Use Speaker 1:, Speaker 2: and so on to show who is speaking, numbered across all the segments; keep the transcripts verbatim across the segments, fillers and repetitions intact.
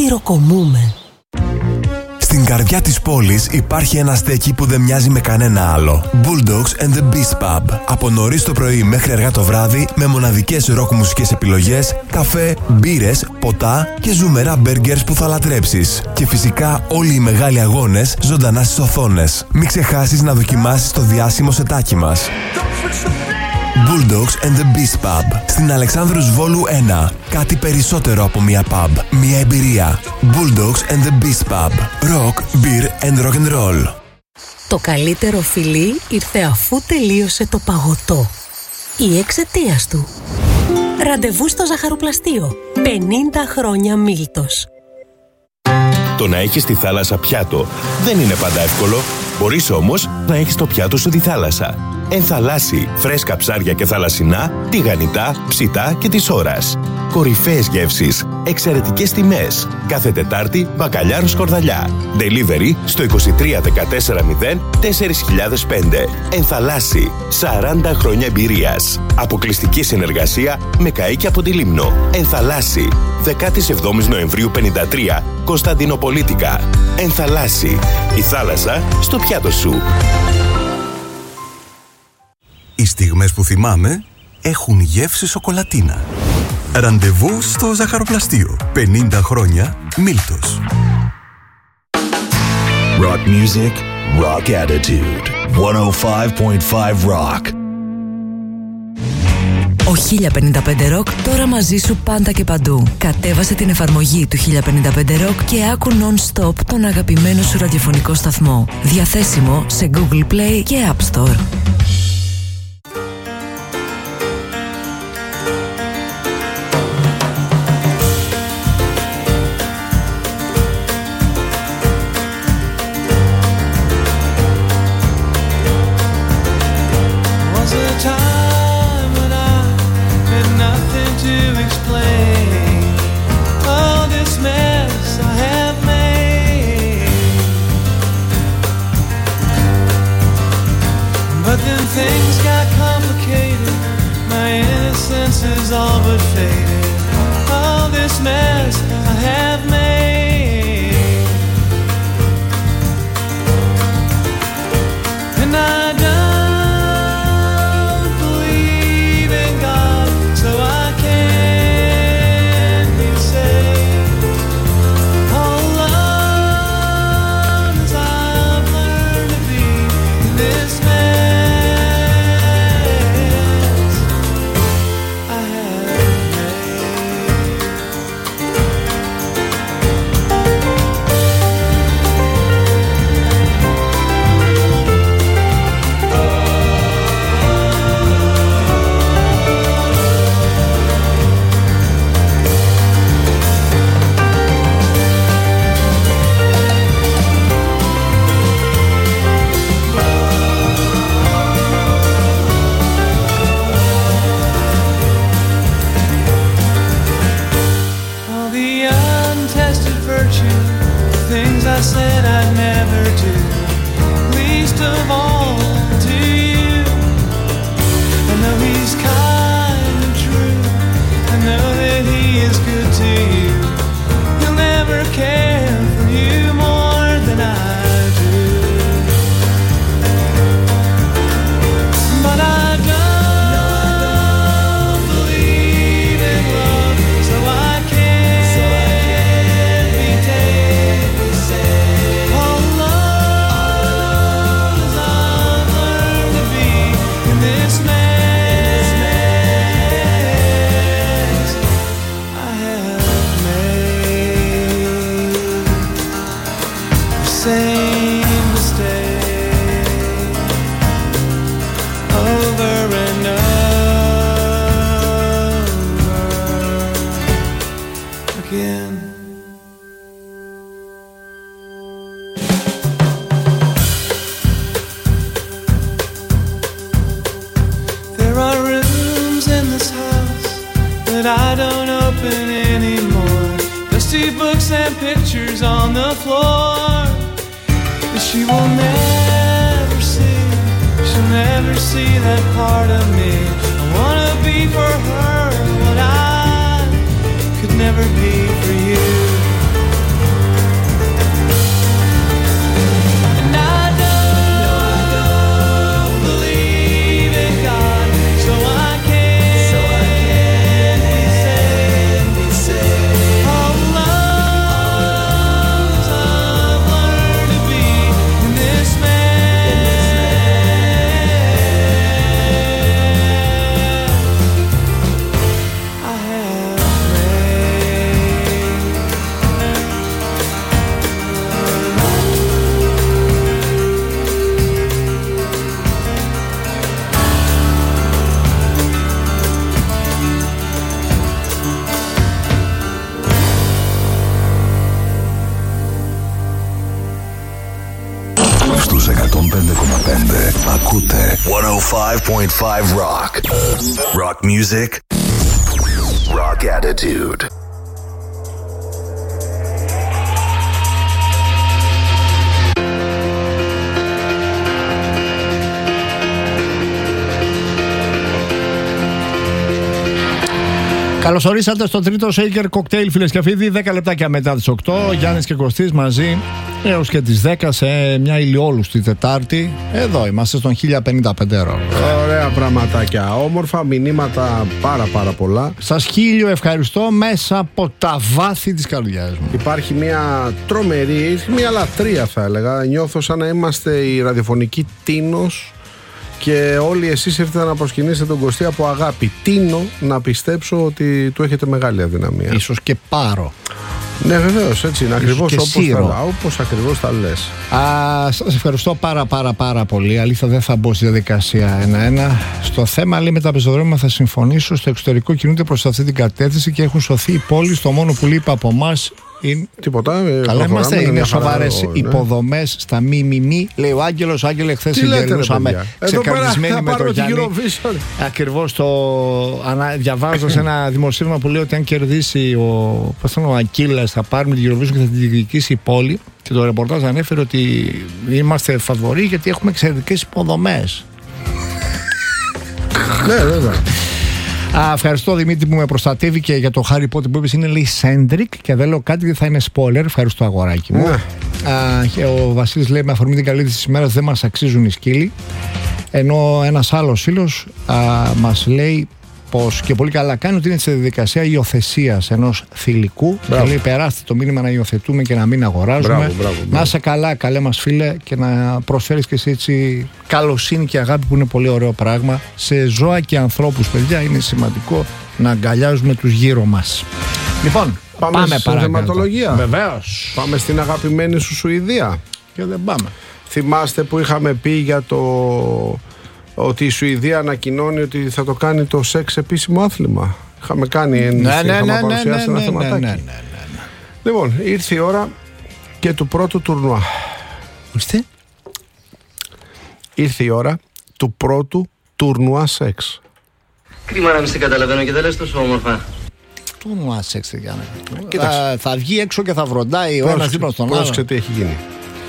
Speaker 1: χειροκομούμε.
Speaker 2: Στην καρδιά της πόλης υπάρχει ένα στέκι που δεν μοιάζει με κανένα άλλο. Bulldogs and the Beast Pub. Από νωρίς το πρωί μέχρι αργά το βράδυ, με μοναδικές ροκ μουσικές επιλογές, καφέ, μπύρες, ποτά και ζουμερά μπέργκερς που θα λατρέψεις. Και φυσικά όλοι οι μεγάλοι αγώνες ζωντανά στις οθόνες. Μην ξεχάσεις να δοκιμάσεις το διάσημο σετάκι μας. Bulldogs and the Beast Pub. Στην Αλεξάνδρους Βόλου ένα. Κάτι περισσότερο από μια pub. Μια εμπειρία. Bulldogs and the Beast Pub. Rock, beer and rock and roll.
Speaker 1: Το καλύτερο φιλί ήρθε αφού τελείωσε το παγωτό. Ή εξαιτίας του. Ραντεβού στο ζαχαροπλαστείο. πενήντα χρόνια Μίλτος.
Speaker 3: Το να έχεις τη θάλασσα πιάτο δεν είναι πάντα εύκολο. Μπορείς όμως να έχεις το πιάτο σου τη θάλασσα. Ενθαλάσσι, φρέσκα ψάρια και θαλασσινά, τηγανιτά, ψητά και της ώρας. Κορυφαίες γεύσεις, εξαιρετικές τιμές. Κάθε Τετάρτη, μπακαλιάρο σκορδαλιά. Delivery στο είκοσι τρία δεκατέσσερα μηδέν τέσσερα χιλιάδες πέντε. Ενθαλάσσι, σαράντα χρόνια εμπειρίας. Αποκλειστική συνεργασία με καΐκια από τη Λίμνο. Ενθαλάσσι, δεκαεπτά Νοεμβρίου πενήντα τρία, Κωνσταντινοπολίτικα. Ενθαλάσσι, η θάλασσα στο πιάτο σου.
Speaker 4: Οι στιγμές που θυμάμαι έχουν γεύση σοκολατίνα. Ραντεβού στο ζαχαροπλαστείο. πενήντα χρόνια Μίλτος.
Speaker 5: Rock music, rock attitude. εκατόν πέντε κόμμα πέντε Rock.
Speaker 6: Ο χίλια πενήντα πέντε Rock τώρα μαζί σου πάντα και παντού. Κατέβασε την εφαρμογή του χίλια πενήντα πέντε Rock και άκου non-stop τον αγαπημένο σου ραδιοφωνικό σταθμό. Διαθέσιμο σε Google Play και App Store.
Speaker 5: εκατόν πέντε κόμμα πέντε. Ακούτε εκατόν πέντε κόμμα πέντε Rock. Rock music. Rock attitude.
Speaker 7: Καλώς ορίσατε στο τρίτο Shaker Cocktail, φίλες και φίλοι. δέκα λεπτάκια μετά τις οκτώ. Γιάννης και Κωστής μαζί έως και τις δέκα σε μια ηλιόλουστη Τετάρτη. Εδώ είμαστε στον χίλια πενήντα πέντε Rock.
Speaker 8: Ωραία πραγματάκια. Όμορφα μηνύματα πάρα πάρα πολλά.
Speaker 7: Σας χίλιο ευχαριστώ μέσα από τα βάθη της καρδιάς μου.
Speaker 8: Υπάρχει μια τρομερή, μια λατρεία θα έλεγα. Νιώθω σαν να είμαστε η ραδιοφωνική Τίνος. Και όλοι εσείς ήρθατε να προσκυνήσετε τον Κωστή από αγάπη. Τίνω να πιστέψω ότι του έχετε μεγάλη αδυναμία.
Speaker 7: Ίσως και πάρω.
Speaker 8: Ναι, βεβαίως, έτσι είναι. Ακριβώς όπως τα, όπως ακριβώς τα λες.
Speaker 7: Α, σας ευχαριστώ πάρα πάρα πάρα πολύ. Αλήθεια, δεν θα μπω στη διαδικασία ένα-ένα. Στο θέμα, λέει, με τα πεζοδρόμια θα συμφωνήσω. Στο εξωτερικό κινούνται προς αυτή την κατεύθυνση και έχουν σωθεί οι πόλεις. Το μόνο που λείπει από εμάς είναι.
Speaker 8: Τίποτα.
Speaker 7: Καλά είμαστε, είναι σοβαρές υποδομές στα μη μη μη. Λέει ο Άγγελος, Άγγελε, χθες γελούσαμε ξεκαρδισμένοι με το Γιάννη. Ακριβώς το. Διαβάζω σε ένα δημοσίευμα που λέει ότι αν κερδίσει ο, πώς ο Ακύλας θα πάρουμε την Eurovision και θα την διεκδικήσει η πόλη. Και το ρεπορτάζ ανέφερε ότι είμαστε φαβοροί γιατί έχουμε εξαιρετικές υποδομές.
Speaker 8: Ναι, βέβαια.
Speaker 7: Α, ευχαριστώ Δημήτρη που με προστατεύει και για το Harry Potter που είπες, είναι λέει Centric και δεν λέω κάτι γιατί θα είναι spoiler. Ευχαριστώ αγοράκι μου. Ναι. Α, και ο Βασίλης λέει με αφορμή την καλή της ημέρας δεν μας αξίζουν οι σκύλοι. Ενώ ένας άλλος φίλος α, μας λέει πως και πολύ καλά κάνει ότι είναι σε διαδικασία υιοθεσίας ενός θηλυκού. Και λέει περάστε το μήνυμα να υιοθετούμε και να μην αγοράζουμε.
Speaker 8: Μπράβο, μπράβο, μπράβο.
Speaker 7: Να είσαι καλά, καλέ μας φίλε, και να προσφέρεις και εσύ έτσι καλοσύνη και αγάπη που είναι πολύ ωραίο πράγμα. Σε ζώα και ανθρώπους, παιδιά, είναι σημαντικό να αγκαλιάζουμε τους γύρω μας. Λοιπόν,
Speaker 8: πάμε,
Speaker 7: πάμε
Speaker 8: στην θεματολογία.
Speaker 7: Βεβαίως.
Speaker 8: Πάμε στην αγαπημένη σου Σουηδία.
Speaker 7: Και δεν πάμε.
Speaker 8: Θυμάστε που είχαμε πει για το ότι η Σουηδία ανακοινώνει ότι θα το κάνει το σεξ επίσημο άθλημα. Είχαμε κάνει ένδειξη,
Speaker 7: ναι, ναι,
Speaker 8: είχαμε
Speaker 7: ναι,
Speaker 8: παρουσιάσει
Speaker 7: ναι,
Speaker 8: ένα
Speaker 7: ναι, ναι,
Speaker 8: θεματάκι.
Speaker 7: ναι, ναι, ναι.
Speaker 8: Λοιπόν, ήρθε η ώρα και του πρώτου τουρνουά.
Speaker 7: Ορίστε.
Speaker 8: Ήρθε η ώρα του πρώτου τουρνουά σεξ.
Speaker 9: Κρίμα να μην σε καταλαβαίνω και δεν λες τόσο όμορφα.
Speaker 7: Τουρνουά σεξ, Γιάννη. Θα βγει έξω και θα βροντάει ο ένας δίπλα στον άλλο.
Speaker 8: Πρόσεξε τι έχει γίνει.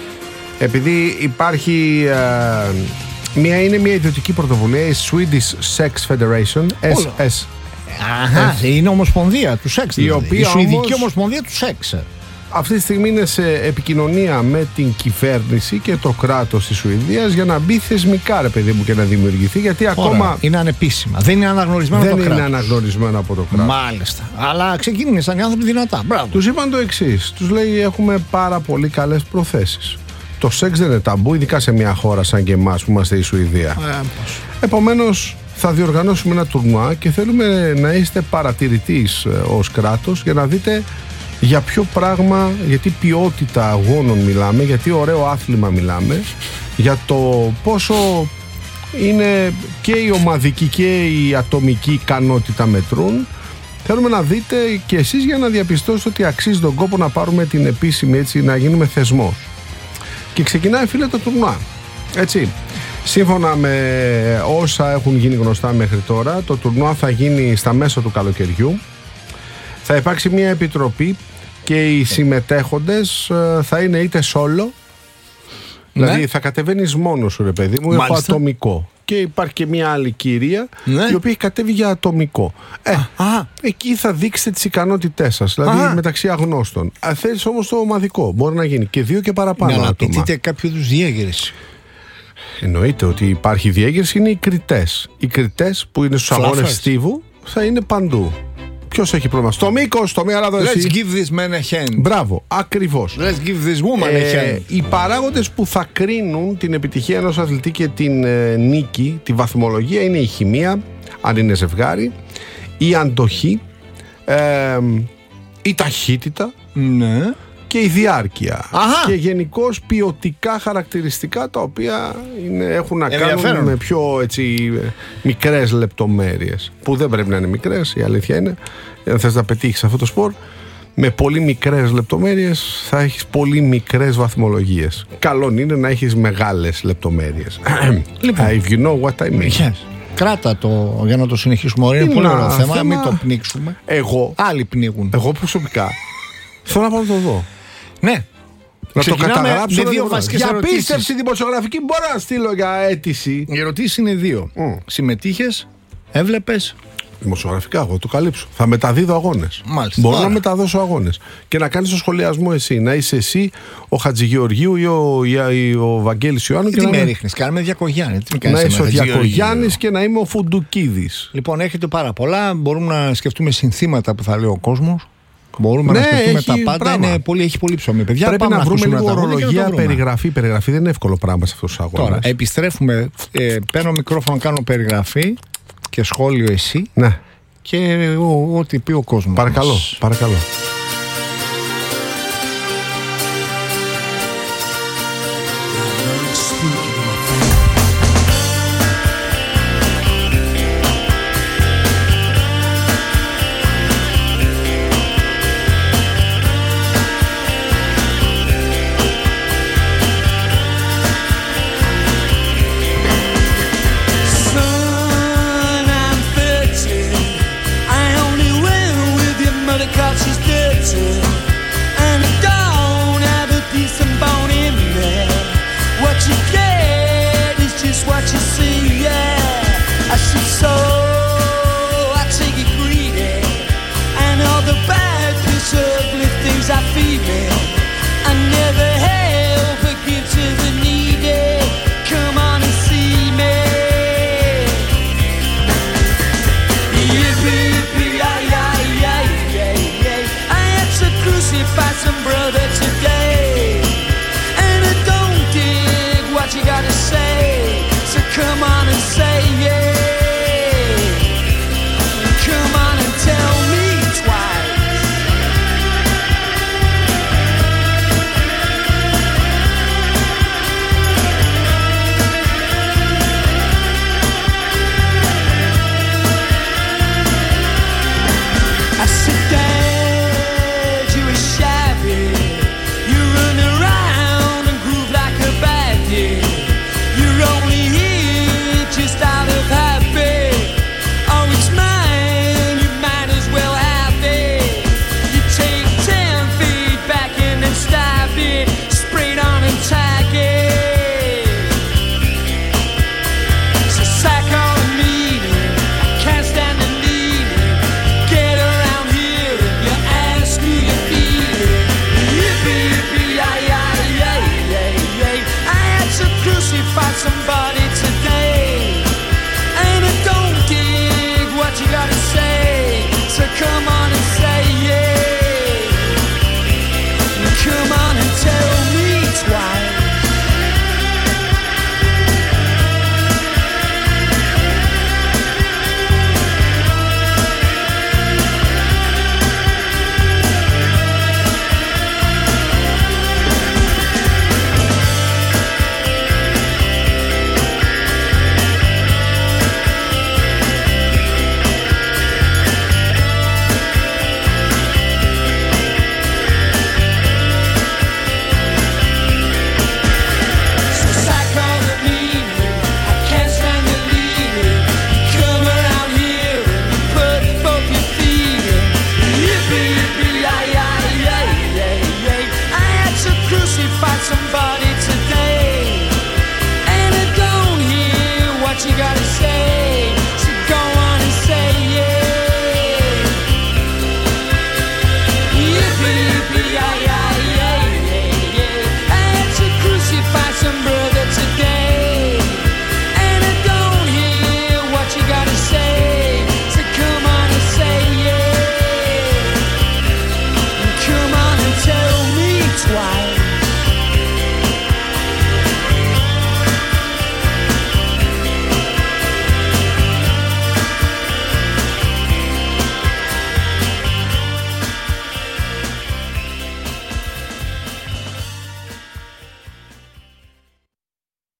Speaker 8: Επειδή υπάρχει... Ε, Μία είναι μια ιδιωτική πρωτοβουλία, η Swedish Sex Federation, ες ες.
Speaker 7: Αχα, είναι ομοσπονδία του σεξ.
Speaker 8: Η
Speaker 7: δηλαδή.
Speaker 8: οποία
Speaker 7: η Σουηδική
Speaker 8: όμως,
Speaker 7: ομοσπονδία του σεξ.
Speaker 8: Αυτή τη στιγμή είναι σε επικοινωνία με την κυβέρνηση και το κράτος της Σουηδίας για να μπει θεσμικά, ρε παιδί μου, και να δημιουργηθεί. Γιατί
Speaker 7: Ωραία,
Speaker 8: ακόμα.
Speaker 7: είναι ανεπίσημα. Δεν είναι αναγνωρισμένο
Speaker 8: δεν
Speaker 7: από το κράτος.
Speaker 8: Δεν είναι αναγνωρισμένο από το κράτος.
Speaker 7: Μάλιστα. Αλλά ξεκίνησαν οι άνθρωποι δυνατά. Μπράβο.
Speaker 8: Τους είπαν το εξής. Τους λέει: έχουμε πάρα πολύ καλές προθέσεις. Το σεξ δεν είναι ταμπού, ειδικά σε μια χώρα σαν και εμάς που είμαστε η Σουηδία. Ε, Επομένως, θα διοργανώσουμε ένα τουρνουά και θέλουμε να είστε παρατηρητής ως κράτος για να δείτε για ποιο πράγμα, γιατί ποιότητα αγώνων μιλάμε, γιατί ωραίο άθλημα μιλάμε, για το πόσο είναι και η ομαδική και η ατομική ικανότητα μετρούν. Θέλουμε να δείτε και εσείς για να διαπιστώσετε ότι αξίζει τον κόπο να πάρουμε την επίσημη, έτσι, να γίνουμε θεσμός. Και ξεκινάει, φίλε, το τουρνουά. Έτσι. Σύμφωνα με όσα έχουν γίνει γνωστά μέχρι τώρα, το τουρνουά θα γίνει στα μέσα του καλοκαιριού. Θα υπάρξει μια επιτροπή και οι συμμετέχοντες θα είναι είτε solo, ναι. Δηλαδή θα κατεβαίνεις μόνος σου, ρε παιδί μου, έχω ατομικό. Και υπάρχει και μια άλλη κυρία, ναι, η οποία έχει κατέβει για ατομικό. Ε, α, α. Εκεί θα δείξετε τις ικανότητές σας, δηλαδή α. μεταξύ αγνώστων. Αν θέλεις όμως το ομαδικό, μπορεί να γίνει και δύο και παραπάνω, ναι, άτομα.
Speaker 7: Να απαιτείται κάποιο είδους διέγερση.
Speaker 8: Εννοείται ότι υπάρχει διέγερση, είναι οι κριτές. Οι κριτές που είναι στους αγώνες στίβου θα είναι παντού. Ποιος έχει πρόβλημα? Στο μήκος, στο μία ράδο εσύ.
Speaker 7: Let's give this man a hand.
Speaker 8: Μπράβο, ακριβώς.
Speaker 7: Let's give this woman
Speaker 8: ε,
Speaker 7: a hand.
Speaker 8: Οι παράγοντες που θα κρίνουν την επιτυχία ενός αθλητή και την ε, νίκη, τη βαθμολογία, είναι η χημεία, αν είναι ζευγάρι, η αντοχή, ε, η ταχύτητα,
Speaker 7: ναι,
Speaker 8: και η διάρκεια.
Speaker 7: Αχα.
Speaker 8: Και γενικώς ποιοτικά χαρακτηριστικά τα οποία είναι, έχουν να κάνουν με πιο, έτσι, μικρές λεπτομέρειες, που δεν πρέπει να είναι μικρές, η αλήθεια είναι, αν θες να πετύχεις αυτό το σπορ. με πολύ μικρές λεπτομέρειες θα έχεις πολύ μικρές βαθμολογίες. Καλό είναι να έχεις μεγάλες λεπτομέρειες.
Speaker 7: Λοιπόν.
Speaker 8: If you know what I mean.
Speaker 7: Yes. Κράτα το για να το συνεχίσουμε. Είναι, είναι πολύ ωραίο θέμα, θέμα, μην το πνίξουμε.
Speaker 8: Εγώ,
Speaker 7: άλλοι πνίγουν.
Speaker 8: Εγώ προσωπικά θέλω να πάω να το δω.
Speaker 7: Ναι.
Speaker 8: Να το καταγράψω
Speaker 7: με δύο βασικές ερωτήσεις.
Speaker 8: Για πίστευση δημοσιογραφική μπορώ να στείλω για αίτηση.
Speaker 7: Οι ερωτήσεις είναι δύο. Mm. Συμμετείχες, έβλεπες.
Speaker 8: Δημοσιογραφικά, εγώ το καλύψω. Θα μεταδίδω αγώνες.
Speaker 7: Μάλιστα.
Speaker 8: Μπορώ Άρα. να μεταδώσω αγώνες. Και να κάνεις το σχολιασμό εσύ. Να είσαι εσύ, ο Χατζηγεωργίου ή ο, ή ο Βαγγέλης Ιωάννου.
Speaker 7: Τι,
Speaker 8: και
Speaker 7: τι
Speaker 8: να
Speaker 7: με ρίχνεις, κάνουμε Διακογιάννη.
Speaker 8: Να είσαι ο Διακογιάννης και να είμαι ο Φουντουκίδης.
Speaker 7: Λοιπόν, έχετε πάρα πολλά. Μπορούμε να σκεφτούμε συνθήματα που θα λέει ο κόσμος. Μπορούμε
Speaker 8: ναι,
Speaker 7: να σκεφτούμε
Speaker 8: έχει
Speaker 7: τα πάντα. Είναι πολύ, έχει πολύ ψωμί, παιδιά.
Speaker 8: Πρέπει
Speaker 7: Πάμε
Speaker 8: να,
Speaker 7: να
Speaker 8: βρούμε λίγο ορολογία,
Speaker 7: περιγραφή.
Speaker 8: περιγραφή. Περιγραφή δεν είναι εύκολο πράγμα σε αυτούς τους αγώνες.
Speaker 7: Τώρα, επιστρέφουμε. Ε, παίρνω μικρόφωνο, κάνω περιγραφή και σχόλιο εσύ.
Speaker 8: Ναι.
Speaker 7: Και ό,τι πει ο κόσμος.
Speaker 8: Παρακαλώ, μας. παρακαλώ.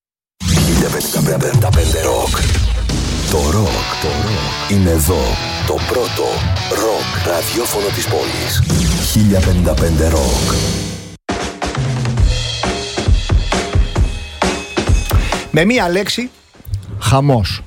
Speaker 5: πενήντα πέντε Rock. Το rock, το rock είναι εδώ. Το πρώτο ροκ ραδιόφωνο της πόλης. χίλια πενήντα πέντε Rock.
Speaker 7: Με μία λέξη, χαμός.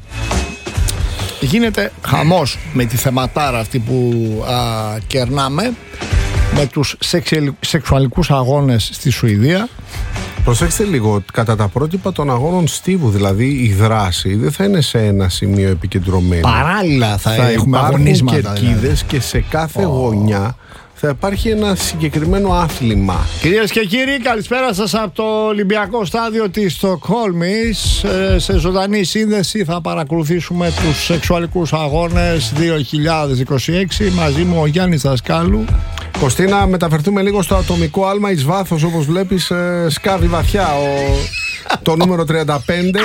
Speaker 7: Γίνεται χαμός με τη θεματάρα αυτή που α, κερνάμε, με τους σεξι, σεξουαλικούς αγώνες στη Σουηδία.
Speaker 8: Προσέξτε λίγο, κατά τα πρότυπα των αγώνων στίβου, δηλαδή η δράση δεν θα είναι σε ένα σημείο επικεντρωμένη.
Speaker 7: Παράλληλα θα,
Speaker 8: θα
Speaker 7: έχουμε αγωνίσματα.
Speaker 8: Κερκίδες δηλαδή. Και σε κάθε oh. γωνιά θα υπάρχει ένα συγκεκριμένο άθλημα.
Speaker 7: Κυρίες και κύριοι, καλησπέρα σας από το Ολυμπιακό Στάδιο της Στοκχόλμης. Σε ζωντανή σύνδεση θα παρακολουθήσουμε τους σεξουαλικούς αγώνες δύο χιλιάδες είκοσι έξι. Μαζί μου ο Γιάννης Δασκάλου.
Speaker 8: Κωστίνα, μεταφερθούμε λίγο στο ατομικό άλμα εις βάθος, όπως βλέπεις, σκάβει βαθιά ο, το νούμερο τριάντα πέντε.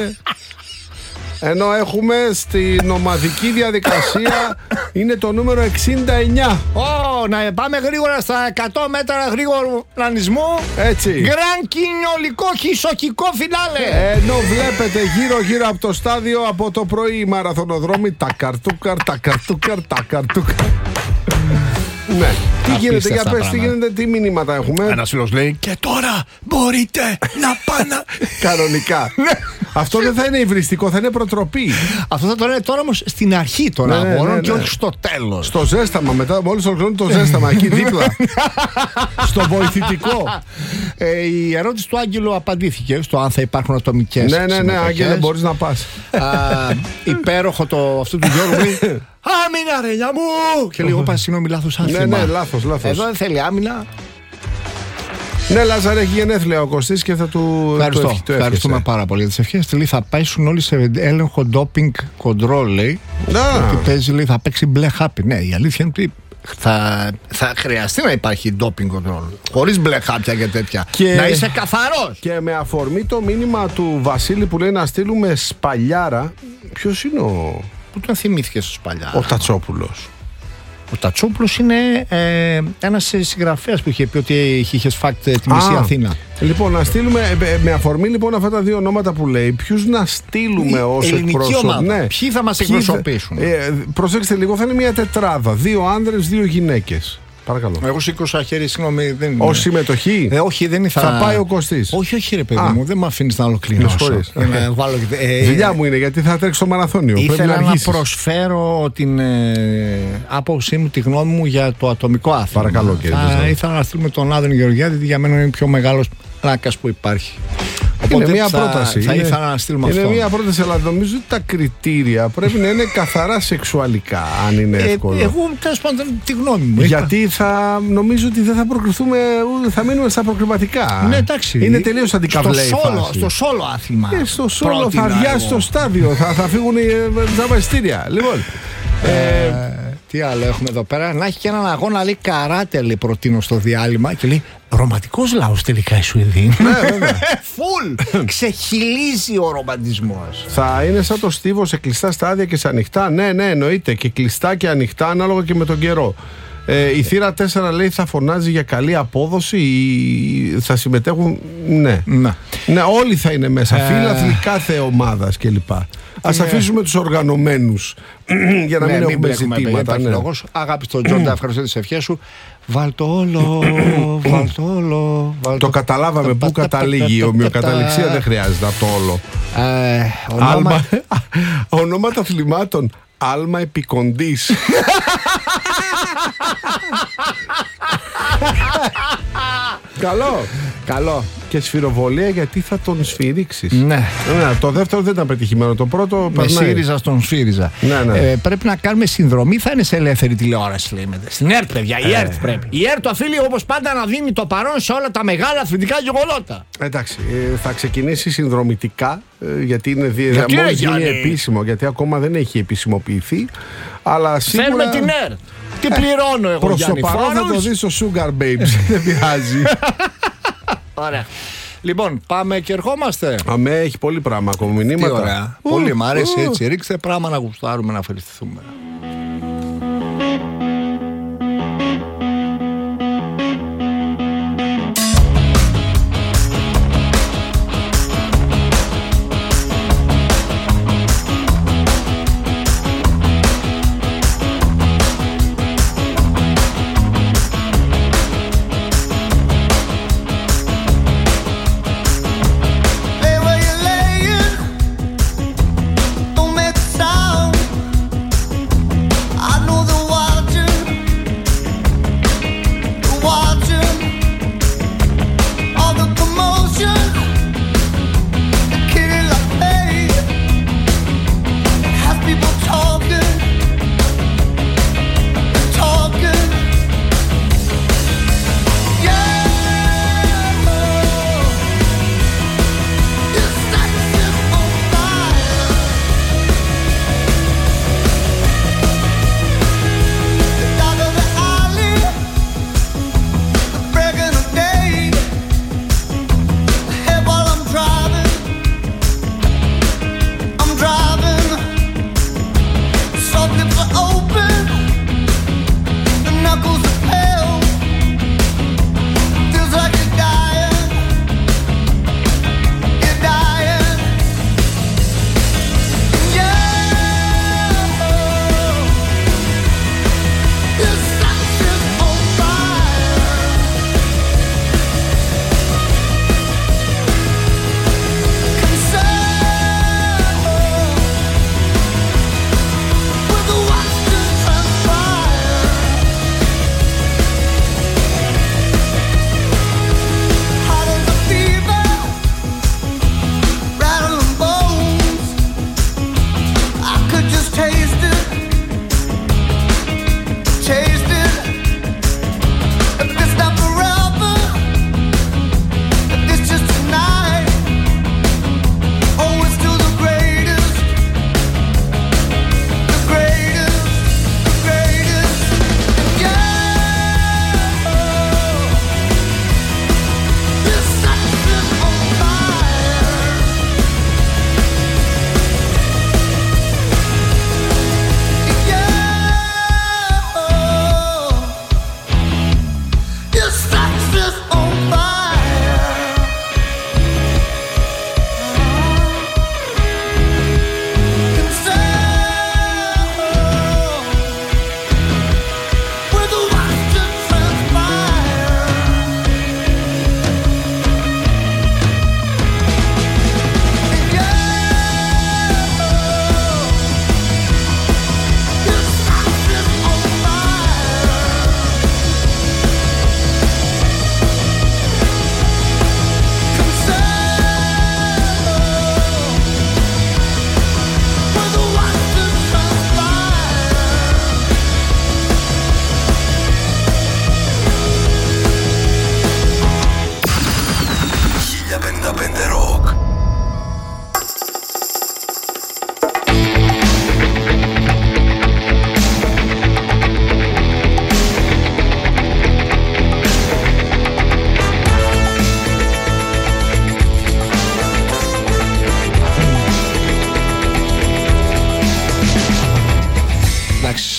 Speaker 8: Ενώ έχουμε στην ομαδική διαδικασία είναι το νούμερο εξήντα εννιά.
Speaker 7: Ω, oh, να πάμε γρήγορα στα εκατό μέτρα γρήγορου ρανισμού.
Speaker 8: Έτσι.
Speaker 7: Γκραν κοινιολικό χισοκικό φινάλε.
Speaker 8: Ενώ βλέπετε γύρω γύρω από το στάδιο από το πρωί οι μαραθωνοδρόμοι, τα καρτούκαρ, τα καρτούκαρ, τα καρτούκαρ. Ναι. Τι γίνεται, για πες, τι γίνεται, τι μηνύματα έχουμε.
Speaker 7: Ένας φίλος λέει και τώρα μπορείτε να πάνε.
Speaker 8: Κανονικά. Αυτό δεν θα είναι υβριστικό, θα είναι προτροπή.
Speaker 7: Αυτό θα το λένε τώρα όμως στην αρχή των αγώνων, ναι, ναι, ναι, και όχι στο τέλος.
Speaker 8: Στο ζέσταμα μετά, μόλις ολοκληρώνει το ζέσταμα εκεί δίπλα. Στο βοηθητικό.
Speaker 7: ε, η ερώτηση του Άγγελου απαντήθηκε στο αν θα υπάρχουν ατομικές.
Speaker 8: Ναι, ναι, ναι, Άγγελε, μπορείς να πας.
Speaker 7: Υπέροχο το αυτό του Γιώργου. Άμυνα ρε για μου! Και λίγο πας, συγγνώμη, λάθος άθλημα.
Speaker 8: Ναι, ναι, λάθος, λάθος.
Speaker 7: Εδώ δεν θέλει άμυνα.
Speaker 8: Ναι, Λάζαρε, έχει γενέθλια ο Κωστής και θα του
Speaker 7: Ευχαριστώ,
Speaker 8: το, το
Speaker 7: ευχαριστούμε πάρα πολύ για τις ευχές. Λέει, θα πέσουν όλοι σε έλεγχο doping control, λέει.
Speaker 8: Να.
Speaker 7: Γιατί παίζει, λέει, θα παίξει μπλε χάπι. Ναι, η αλήθεια είναι ότι θα, θα χρειαστεί να υπάρχει doping control. Χωρίς μπλε χάπια και τέτοια. Και... να είσαι καθαρός.
Speaker 8: Και με αφορμή το μήνυμα του Βασίλη που λέει να στείλουμε Σπαλιάρα, ποιος είναι ο...
Speaker 7: Πού τον θυμήθηκες στο Σπαλιάρα?
Speaker 8: Ο Τατσόπουλος.
Speaker 7: Ο Τατσόπουλος είναι ε, ένας συγγραφέας που είχε πει ότι είχε φάκτ τη μισή Αθήνα.
Speaker 8: Λοιπόν, να στείλουμε, με αφορμή λοιπόν αυτά τα δύο ονόματα που λέει, ποιους να στείλουμε ως εκπρόσωποι.
Speaker 7: Ναι. Ποιοι θα μας εκπροσωπήσουν?
Speaker 8: Ε, προσέξτε λίγο, θα είναι μια τετράδα. Δύο άνδρες, δύο γυναίκες. Παρακαλώ.
Speaker 7: Εγώ σήκωσα χέρι, συγγνώμη. Δεν...
Speaker 8: Ως συμμετοχή.
Speaker 7: Ε, όχι, δεν ήθελα.
Speaker 8: Θα πάει ο Κωστής.
Speaker 7: Όχι, όχι, ρε παιδί Α. μου, δεν με αφήνεις να ολοκληρώσω.
Speaker 8: Ε, βάλω... ε, Δουλειά μου είναι, γιατί θα τρέξω στο μαραθώνιο.
Speaker 7: Ήθελα να, να προσφέρω την ε, άποψή μου, τη γνώμη μου για το ατομικό άθλημα.
Speaker 8: Παρακαλώ, κύριε.
Speaker 7: Θα ήθελα να στείλουμε τον Άδωνη Γεωργιάδη, γιατί για μένα είναι ο πιο μεγάλος πλάκας που υπάρχει.
Speaker 8: Οπότε είναι μια θα, πρόταση.
Speaker 7: Θα
Speaker 8: είναι,
Speaker 7: ήθελα να στείλουμε
Speaker 8: είναι
Speaker 7: αυτό.
Speaker 8: Είναι μια πρόταση, αλλά νομίζω ότι τα κριτήρια πρέπει να είναι καθαρά σεξουαλικά, αν είναι εύκολο.
Speaker 7: Ε, εγώ τέλος πάντων τη γνώμη μου.
Speaker 8: Γιατί θα, νομίζω ότι δεν θα προκριθούμε, θα μείνουμε στα προκριματικά.
Speaker 7: Ναι, εντάξει.
Speaker 8: Είναι τελείως αντικαβλέη η φάση.
Speaker 7: Στο σόλο άθλημα.
Speaker 8: Ε, στο σόλο θα αδειάσει το στάδιο, θα, θα φύγουν τα βασιστήρια. Λοιπόν.
Speaker 7: Ε, ε, τι άλλο έχουμε εδώ πέρα? Να έχει και έναν αγώνα, λέει, καράτε, λέει, προτείνω στο διάλειμμα. Και λέει, ρομαντικός λαός τελικά η Σουηδία.
Speaker 8: Ναι, βέβαια.
Speaker 7: Φουλ! Ξεχυλίζει ο ρομαντισμός.
Speaker 8: Θα είναι σαν το στίβο σε κλειστά στάδια και σε ανοιχτά. Ναι, ναι, εννοείται. Και κλειστά και ανοιχτά, ανάλογα και με τον καιρό. Ε, η θύρα τέσσερα, λέει, θα φωνάζει για καλή απόδοση. Ή θα συμμετέχουν. Ναι.
Speaker 7: Να.
Speaker 8: Ναι, όλοι θα είναι μέσα.
Speaker 7: Ε...
Speaker 8: Φίλαθλοι κάθε ομάδα κλπ. Ας ναι. αφήσουμε τους οργανωμένους για να ναι, μην, μην έχουμε ζητήματα. Ναι.
Speaker 7: Αγάπη στον Τζόντα, ευχαριστώ τις ευχές σου. Βάλ' το όλο, βάλ' το όλο. Βάλ
Speaker 8: το, το καταλάβαμε πού καταλήγει. Η ομοιοκαταληξία δεν χρειάζεται από το όλο.
Speaker 7: Ε,
Speaker 8: ονόμα... Ονόματα αθλημάτων. Άλμα επικοντής. Καλό.
Speaker 7: Καλό.
Speaker 8: Και σφυροβολία, γιατί θα τον σφυρίξεις.
Speaker 7: Ναι.
Speaker 8: ναι. Το δεύτερο δεν ήταν πετυχημένο. Το πρώτο
Speaker 7: με ΣΥΡΙΖΑ στον ΣΦΥΡΙΖΑ.
Speaker 8: Ναι, ναι.
Speaker 7: Ε, πρέπει να κάνουμε συνδρομή. Θα είναι σε ελεύθερη τηλεόραση, λέει. Στην ΕΡΤ, παιδιά. Η ΕΡΤ πρέπει. Η ΕΡΤ οφείλει όπως πάντα να δίνει το παρόν σε όλα τα μεγάλα αθλητικά γεγονότα.
Speaker 8: Εντάξει. Ε, θα ξεκινήσει συνδρομητικά. Ε, γιατί είναι δι... μόλις γίνει επίσημο. Γιατί ακόμα δεν έχει επισημοποιηθεί. Αλλά σίγουρα.
Speaker 7: Θέλουμε την ΕΡΤ. Τι πληρώνω εγώ?
Speaker 8: Προς το παρόν θα το δεις στο Sugar Babes. Δεν πειράζει.
Speaker 7: Ωραία. Λοιπόν, πάμε και ερχόμαστε.
Speaker 8: Αμέ, έχει πολύ πράγμα ακόμα, μηνύματα.
Speaker 7: Τι ωραία. Uh, πολύ μ' αρέσει uh. έτσι. Ρίξτε πράγμα να γουστάρουμε, να ευχαριστηθούμε.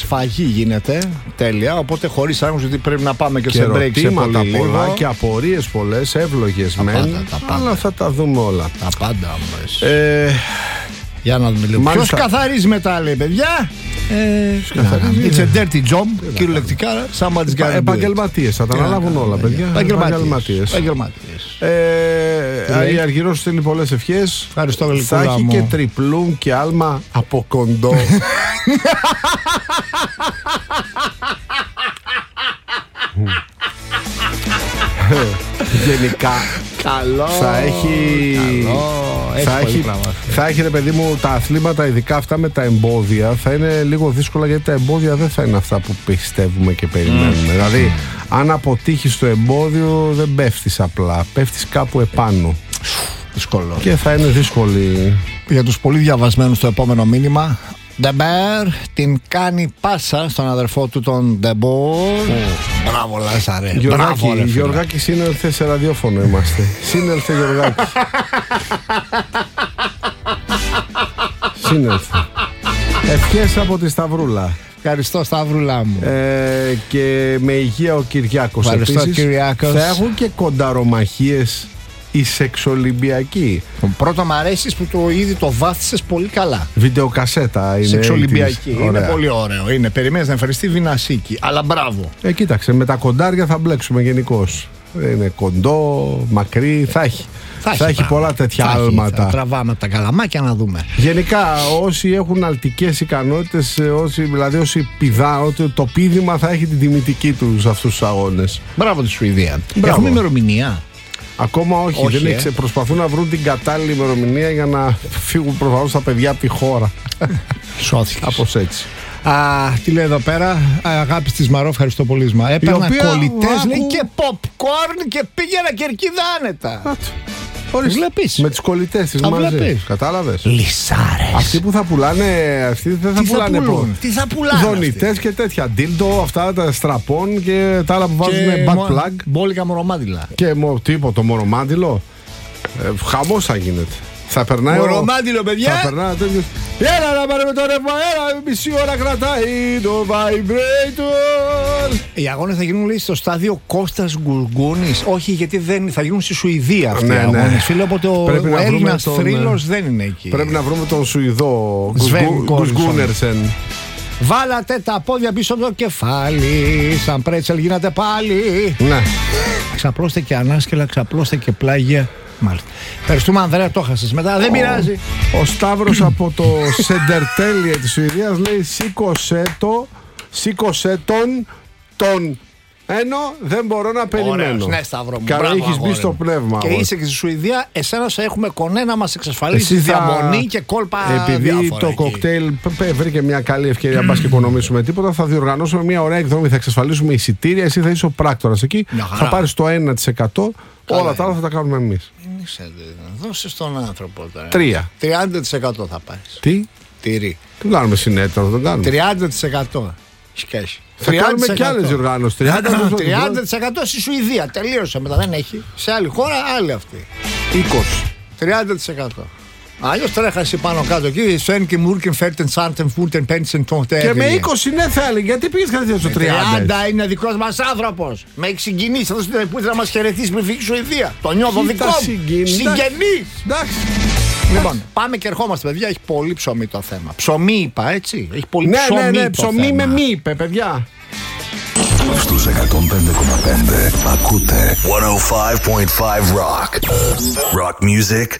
Speaker 7: σφαγή γίνεται. Τέλεια. Οπότε χωρίς άγχος ότι πρέπει να πάμε και,
Speaker 8: και
Speaker 7: σε break σε πολύ
Speaker 8: πολλά
Speaker 7: λίγο.
Speaker 8: Και απορίες πολλές, εύλογες
Speaker 7: τα
Speaker 8: μεν.
Speaker 7: πάντα, τα πάντα.
Speaker 8: Αλλά θα τα δούμε όλα.
Speaker 7: Τα πάντα όμως.
Speaker 8: Ε,
Speaker 7: Για να δούμε λίγο. Ποιος καθαρίζει μετά, λέει, παιδιά. Ε, καθαρίζει. It's a dirty job. Κυριολεκτικά. Somebody's got to do it.
Speaker 8: Επαγγελματίες, θα τα αναλάβουν όλα, παιδιά.
Speaker 7: Επαγγελματίες.
Speaker 8: Ε, η Αργυρός σου στέλνει πολλές ευχές.
Speaker 7: Ευχαριστώ, γλυκούλα
Speaker 8: Θα έχει
Speaker 7: μου.
Speaker 8: και τριπλούν και άλμα από κοντό. Γενικά
Speaker 7: Καλό.
Speaker 8: θα έχει,
Speaker 7: καλό.
Speaker 8: θα, έχει θα έχει ρε παιδί μου τα αθλήματα, ειδικά αυτά με τα εμπόδια, θα είναι λίγο δύσκολα, γιατί τα εμπόδια δεν θα είναι αυτά που πιστεύουμε και περιμένουμε. Mm. Δηλαδή αν αποτύχεις το εμπόδιο δεν πέφτεις απλά, πέφτεις κάπου επάνω.
Speaker 7: Δύσκολο.
Speaker 8: Και θα είναι δύσκολη.
Speaker 7: Για τους πολύ διαβασμένους το επόμενο μήνυμα, Ντεμπέρ την κάνει πάσα στον αδερφό του τον Ντεμπόρ. Oh. Μπράβο Λάζαρε.
Speaker 8: Γιωργάκη, Γιωργάκη σύνελθε σε ραδιόφωνο είμαστε. Σύνελθε Γιωργάκη. Σύνελθε. Ευχές από τη Σταυρούλα.
Speaker 7: Ευχαριστώ Σταυρούλα μου.
Speaker 8: Ε, και με υγεία ο Κυριάκος.
Speaker 7: Ευχαριστώ
Speaker 8: επίσης.
Speaker 7: Κυριάκος.
Speaker 8: Θα έχουν και κονταρομαχίες οι σεξολυμπιακοί.
Speaker 7: Πρώτο μ' αρέσει που το ήδη το βάθησες πολύ καλά.
Speaker 8: Βιντεοκασέτα είναι.
Speaker 7: Σεξολυμπιακή. Είναι πολύ ωραίο. Είναι. Περιμένεις να εμφανιστεί Βινασίκη. Αλλά μπράβο.
Speaker 8: Ε, κοίταξε, με τα κοντάρια θα μπλέξουμε γενικώς. Είναι κοντό, μακρύ, θα έχει. Θα, θα έχει, έχει πολλά τέτοια θα άλματα.
Speaker 7: Θα τραβάμε τα καλαμάκια να δούμε.
Speaker 8: Γενικά, όσοι έχουν αλτικές ικανότητες, όσοι, δηλαδή όσοι πηδά, ότι το πήδημα θα έχει την τιμητική του σε αυτούς τους αγώνες.
Speaker 7: Μπράβο τη Σουηδία.
Speaker 8: Μπράβο.
Speaker 7: Έχουμε ημερομηνία.
Speaker 8: Ακόμα όχι,
Speaker 7: όχι
Speaker 8: δεν
Speaker 7: ε.
Speaker 8: έξε, προσπαθούν να βρουν την κατάλληλη ημερομηνία για να φύγουν προφανώς τα παιδιά από τη χώρα.
Speaker 7: Σώθηκες.
Speaker 8: Κάπως έτσι.
Speaker 7: Α, τι λέει εδώ πέρα, αγάπη της Μαρό, ευχαριστώ πολύ Σμα. Έπαιρνα οποία... κολλητές, λέει, και popcorn και πήγαινα κερκίδα άνετα. Βλέπεις.
Speaker 8: Με τις κολλητές της μαζί. Κατάλαβες.
Speaker 7: Λυσάρες.
Speaker 8: Αυτοί που θα πουλάνε, αυτοί δεν θα
Speaker 7: τι
Speaker 8: πουλάνε
Speaker 7: θα πουλούν, τι θα πουλάνε.
Speaker 8: Δονητές και τέτοια. Ντίλντο, αυτά τα στραπών και τα άλλα που βάζουν back plug.
Speaker 7: Μπόλικα μορομάντιλα.
Speaker 8: Και μο, τίποτα, το μορομάντιλο. Ε, χαμός θα γίνεται. Θα περνάει
Speaker 7: μορομάντιλο, παιδιά.
Speaker 8: Θα περνάει τέτοιος. Έλα να πάρουμε το ρεύμα, έλα, μισή ώρα κρατάει το vibrator.
Speaker 7: Οι αγώνες θα γίνουν, λέει, στο στάδιο Κώστας Γκουργκούνης. Όχι, γιατί δεν θα γίνουν στη Σουηδία αυτοί οι
Speaker 8: ναι,
Speaker 7: αγώνες.
Speaker 8: Ναι.
Speaker 7: Φίλε, οπότε ο, ο Έλληνας θρύλος δεν είναι εκεί.
Speaker 8: Πρέπει να βρούμε τον Σουηδό
Speaker 7: Γκουργκούνερσεν. Βάλατε τα πόδια πίσω από το κεφάλι. Σαν πρέτσελ γίνατε πάλι.
Speaker 8: Ναι.
Speaker 7: Ξαπλώστε και ανάσκελα, ξαπλώστε και πλάγια. Μάλιστα. Ευχαριστούμε, Ανδρέα, το έχασες μετά. Δεν πειράζει.
Speaker 8: Ο Σταύρος από το Σεντερτέλια της Σουηδίας λέει: σήκωσέ το, σήκωσέ τον, τον. Ενώ δεν μπορώ να περιμένω.
Speaker 7: Ωραίος, ναι, Σταύρο μου.
Speaker 8: Καλά, έχεις μπει στο πνεύμα.
Speaker 7: Και είσαι και στη Σουηδία, εσένα σε έχουμε κονέ να μας εξασφαλίσει
Speaker 8: θα...
Speaker 7: διαμονή και κόλπα.
Speaker 8: Επειδή το κοκτέιλ βρήκε μια καλή ευκαιρία, μπας και οικονομήσουμε τίποτα, θα διοργανώσουμε μια ωραία εκδρομή. Θα εξασφαλίσουμε εισιτήρια. Εσύ θα είσαι ο πράκτορας εκεί. Θα πάρεις το ένα τοις εκατό. Καλά, όλα τα άλλα θα τα κάνουμε εμείς.
Speaker 7: Δώσε στον άνθρωπο τώρα.
Speaker 8: Τρία.
Speaker 7: τριάντα τοις εκατό θα πάρεις.
Speaker 8: Τι?
Speaker 7: Τυρί.
Speaker 8: Τι κάνουμε συνέτερο, δεν κάνουμε.
Speaker 7: τριάντα τοις εκατό. Σκέφει.
Speaker 8: Θα κάνουμε κι άλλες διοργάνωσεις.
Speaker 7: τριάντα τοις εκατό στη Σουηδία. Τελείωσε μετά. Δεν έχει. Σε άλλη χώρα, άλλη αυτή.
Speaker 8: είκοσι.
Speaker 7: τριάντα τοις εκατό. Αλλιώς τρέχασε πάνω κάτω εκεί. Σεν και Μούρκεν φέρτεν Σάντεν Φούρτεν Πένσεν Τόντε.
Speaker 8: Και με είκοσι ναι θέλει. Γιατί πήγες κάτι στο τριάντα.
Speaker 7: τριάντα είναι δικός μας άνθρωπος. Με έχει συγκινήσει. Αυτό που ήθελα να μας χαιρετήσει πριν φύγει η Σουηδία. Το νιώθω δικό μου. Συγγενής.
Speaker 8: Εντάξει.
Speaker 7: Λοιπόν, πάμε και ερχόμαστε, παιδιά. Έχει πολύ ψωμί το θέμα. Ψωμί είπα, έτσι. Έχει πολύ
Speaker 8: ναι,
Speaker 7: ψωμί.
Speaker 8: Ναι, ναι,
Speaker 7: το
Speaker 8: ψωμί
Speaker 7: θέμα.
Speaker 8: με μη είπε, παιδιά.
Speaker 5: Στους εκατόν πέντε κόμμα πέντε ακούτε εκατόν πέντε κόμμα πέντε Rock. Rock music.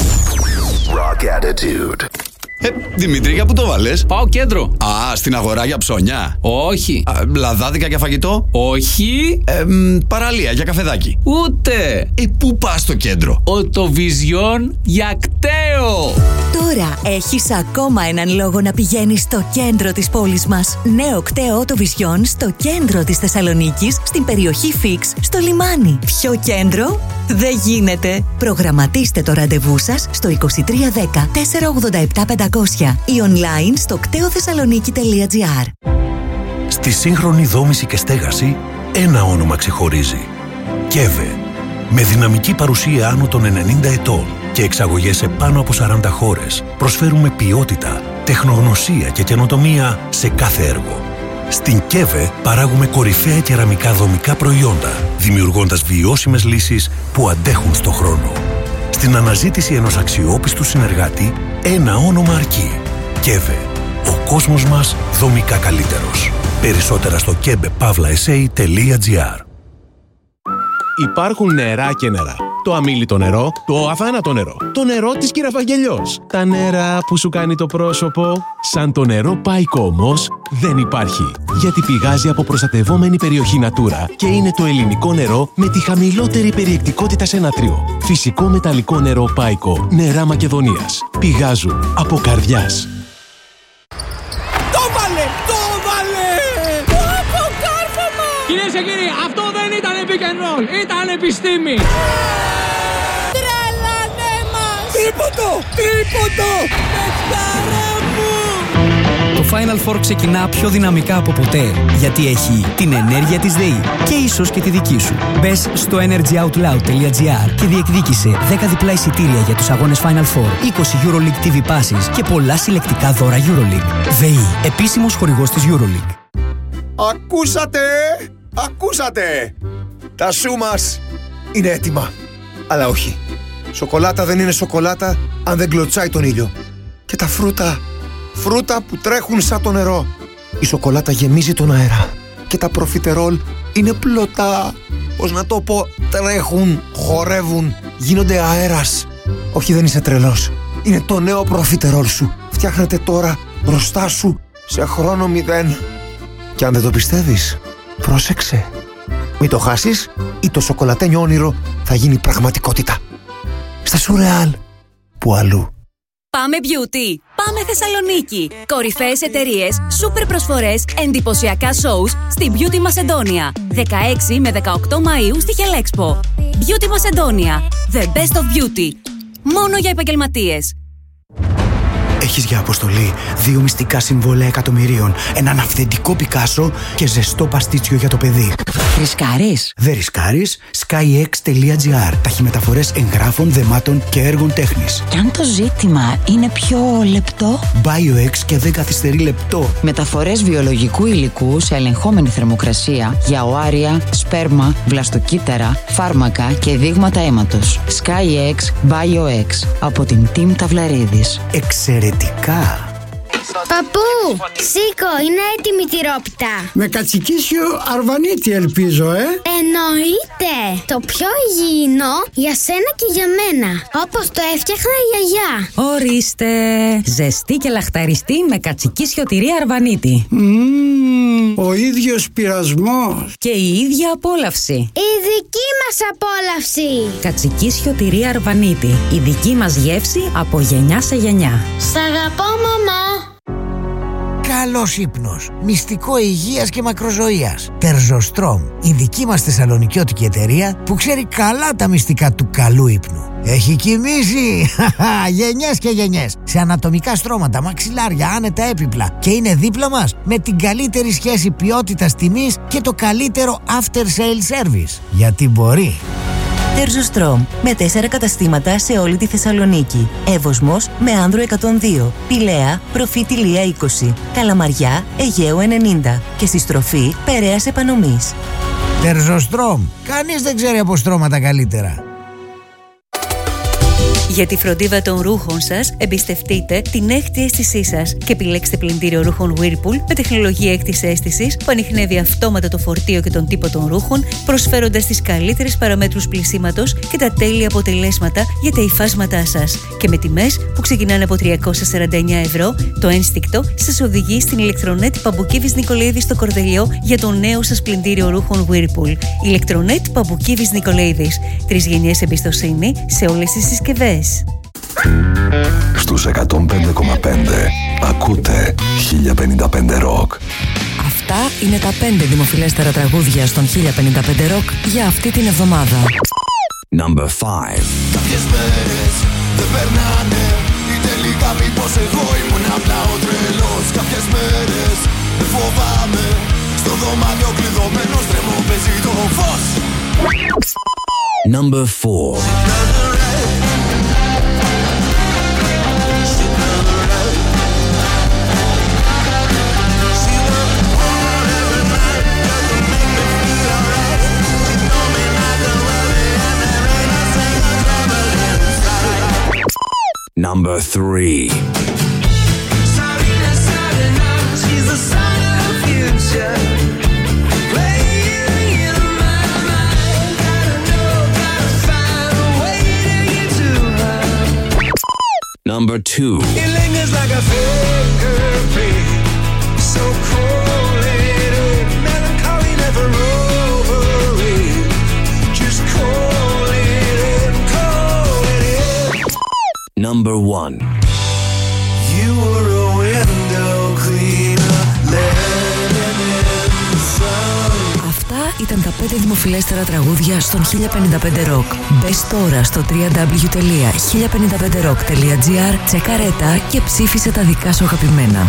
Speaker 5: Rock attitude.
Speaker 10: Ε, Δημήτρη, για πού το βάλες?
Speaker 11: Πάω κέντρο.
Speaker 10: Α, στην αγορά για ψώνια.
Speaker 11: Όχι.
Speaker 10: Α, λαδάδικα για φαγητό.
Speaker 11: Όχι.
Speaker 10: Ε, μ, παραλία για καφεδάκι.
Speaker 11: Ούτε.
Speaker 10: Ε, πού πας στο κέντρο?
Speaker 11: Οτοβιζιόν για κταίο.
Speaker 6: Τώρα έχεις ακόμα έναν λόγο να πηγαίνεις στο κέντρο της πόλης μας. Νέο κταίο Οτοβιζιόν στο κέντρο της Θεσσαλονίκης, στην περιοχή Φίξ, στο λιμάνι. Πιο κέντρο δεν γίνεται. Προγραμματίστε το ραντεβού σας στο είκοσι τρία δέκα τετρακόσια ογδόντα επτά πεντακόσια ή online στο κτέοθεσσαλονίκη τελεία τζι άρ.
Speaker 12: Στη σύγχρονη δόμηση και στέγαση, ένα όνομα ξεχωρίζει. ΚΕΒΕ. Με δυναμική παρουσία άνω των ενενήντα ετών και εξαγωγές σε πάνω από σαράντα χώρες, προσφέρουμε ποιότητα, τεχνογνωσία και καινοτομία σε κάθε έργο. Στην ΚΕΒΕ παράγουμε κορυφαία κεραμικά δομικά προϊόντα, δημιουργώντας βιώσιμες λύσεις που αντέχουν στο χρόνο. Στην αναζήτηση ενός αξιόπιστου συνεργάτη, ένα όνομα αρκεί. ΚΕΒΕ. Ο κόσμος μας δομικά καλύτερος. Περισσότερα στο κέμπε παύλα ες έι τελεία τζι άρ.
Speaker 13: Υπάρχουν νερά και νερά. Το αμίλητο νερό, το αθάνατο νερό, το νερό της Κυραφαγγελιός. Τα νερά που σου κάνει το πρόσωπο. Σαν το νερό Πάικο όμως δεν υπάρχει. Γιατί πηγάζει από προστατευόμενη περιοχή Natura και είναι το ελληνικό νερό με τη χαμηλότερη περιεκτικότητα σε νατρίο. Φυσικό μεταλλικό νερό Πάικο. Νερά Μακεδονίας. Πηγάζουν από καρδιάς.
Speaker 14: Το βάλε! Το βάλε! Από κάρφωμα! Κυρίες και κύριοι, αυτό δεν ήταν pick and roll, ήταν επιστήμη! Τρελανέ μας! Τρίποντο! Τρίποντο! Πεχτάρα μου!
Speaker 15: Το Final Four ξεκινά πιο δυναμικά από ποτέ, γιατί έχει την ενέργεια της ΔΕΗ και ίσως και τη δική σου. Μπες στο energy out loud τελεία τζι άρ και διεκδίκησε δέκα διπλά εισιτήρια για τους αγώνες Final Four, είκοσι EuroLeague τι βι passes και πολλά συλλεκτικά δώρα EuroLeague. ΔΕΗ, επίσημος χορηγός της EuroLeague.
Speaker 16: Ακούσατε! Ακούσατε! Τα σου μας είναι έτοιμα. Αλλά όχι. Σοκολάτα δεν είναι σοκολάτα αν δεν κλωτσάει τον ήλιο. Και τα φρούτα, φρούτα που τρέχουν σαν το νερό. Η σοκολάτα γεμίζει τον αέρα. Και τα προφιτερόλ είναι πλωτά. Πώς να το πω, τρέχουν, χορεύουν, γίνονται αέρας. Όχι, δεν είσαι τρελός. Είναι το νέο προφιτερόλ σου. Φτιάχνεται τώρα μπροστά σου σε χρόνο μηδέν. Και αν δεν το πιστεύεις, πρόσεξε. Μην το χάσεις ή το σοκολατένιο όνειρο θα γίνει πραγματικότητα. Στα Σουρεάλ, που αλλού.
Speaker 17: Πάμε Beauty! Πάμε Θεσσαλονίκη! Κορυφαίες εταιρείες, σούπερ προσφορές, εντυπωσιακά shows στη Beauty Μασεντόνια. δεκαέξι με δεκαοκτώ Μαΐου στη Χελέξπο. Beauty Μασεντόνια. The best of beauty. Μόνο για επαγγελματίες.
Speaker 18: Έχεις για αποστολή δύο μυστικά συμβόλαια εκατομμυρίων, έναν αυθεντικό Πικάσο και ζεστό παστίτσιο για το παιδί.
Speaker 19: Ρισκάρεις?
Speaker 18: Δεν ρισκάρεις. skyx τελεία τζι άρ. Ταχυμεταφορές εγγράφων, δεμάτων και έργων τέχνης.
Speaker 19: Και αν το ζήτημα είναι πιο λεπτό?
Speaker 18: BioX και δεν καθυστερεί λεπτό.
Speaker 19: Μεταφορές βιολογικού υλικού σε ελεγχόμενη θερμοκρασία για οάρια, σπέρμα, βλαστοκύτταρα, φάρμακα και δείγματα αίματος. skyx BioX από την Team Ταυλαρίδης.
Speaker 18: Εξαιρετικά.
Speaker 20: Παππού, σήκω, είναι έτοιμη η τυρόπιτα.
Speaker 21: Με κατσικίσιο αρβανίτη ελπίζω, ε.
Speaker 20: Εννοείται. Το πιο υγιεινό για σένα και για μένα. Όπως το έφτιαχνα η γιαγιά.
Speaker 22: Ορίστε. Ζεστή και λαχταριστή με κατσικίσιο τυρί αρβανίτη.
Speaker 21: Mm, ο ίδιος πειρασμός.
Speaker 22: Και η ίδια απόλαυση.
Speaker 20: Η δική μας απόλαυση.
Speaker 22: Κατσικίσιο τυρί αρβανίτη. Η δική μας γεύση από γενιά σε γενιά.
Speaker 20: Σ' αγαπώ, μαμά.
Speaker 23: Καλός ύπνος, μυστικό υγείας και μακροζωίας. Τερζοστρόμ, η δική μας θεσσαλονικιώτικη εταιρεία που ξέρει καλά τα μυστικά του καλού ύπνου. Έχει κοιμήσει γενιές και γενιές σε ανατομικά στρώματα, μαξιλάρια, άνετα έπιπλα και είναι δίπλα μας με την καλύτερη σχέση ποιότητας τιμής και το καλύτερο after sale service. Γιατί μπορεί.
Speaker 6: Τερζοστρόμ, με τέσσερα καταστήματα σε όλη τη Θεσσαλονίκη. Εύωσμος με Άνδρο εκατόν δύο, Πηλαία, Προφήτη Λία είκοσι, Καλαμαριά, Αιγαίου ενενήντα και στη στροφή Περαίας Επανομής.
Speaker 23: Τερζοστρόμ, κανείς δεν ξέρει από στρώματα καλύτερα.
Speaker 24: Για τη φροντίδα των ρούχων σας, εμπιστευτείτε την έκτη αίσθησή σας και επιλέξτε πλυντήριο ρούχων Whirlpool με τεχνολογία έκτης αίσθησης που ανιχνεύει αυτόματα το φορτίο και τον τύπο των ρούχων, προσφέροντας τις καλύτερες παραμέτρους πλυσίματος και τα τέλεια αποτελέσματα για τα υφάσματά σας. Και με τιμές που ξεκινάνε από τριακόσια σαράντα εννέα ευρώ, το ένστικτο σας οδηγεί στην ηλεκτρονέτ Παμπουκίβης Νικολαίδης στο Κορδελιό για το νέο σας πλυντήριο ρούχων Whirlpool. Ηλεκτρονέτ Παμπουκίβης Νικολαίδης. Τρεις γενιές εμπιστοσύνη σε όλες τις συσκευές.
Speaker 5: Στους εκατόν πέντε κόμμα πέντε ακούτε χίλια πενήντα πέντε Rock.
Speaker 6: Αυτά είναι τα πέντε δημοφιλέστερα τραγούδια στον χίλια πενήντα πέντε Rock για αυτή την εβδομάδα.
Speaker 5: Number five.
Speaker 14: Κάποιες μέρες δεν περνάνε ή τελικά μήπως εγώ ήμουν απλά ο τρελός. Κάποιες μέρες δεν φοβάμαι, στο δωμάτιο κλειδωμένος τρέμω παίζει το φως.
Speaker 5: Number four. Number three.
Speaker 14: Sarina, Sarina, she's the son of the future. Playing in my mind. Gotta know, gotta find a way to get to her.
Speaker 5: Number two.
Speaker 14: It lingers like a fingerprint. So cold-headed, melancholy never over it. Just call it in, call it in.
Speaker 5: Number one.
Speaker 14: You were a window cleaner, letting in the sun.
Speaker 6: Αυτά ήταν τα πέντε δημοφιλέστερα τραγούδια στον χίλια πενήντα πέντε Rock. Μπες τώρα στο double-u double-u double-u τελεία χίλια πενήντα πέντε rock τελεία gr, τσεκάρε τα και ψήφισε τα δικά σου αγαπημένα.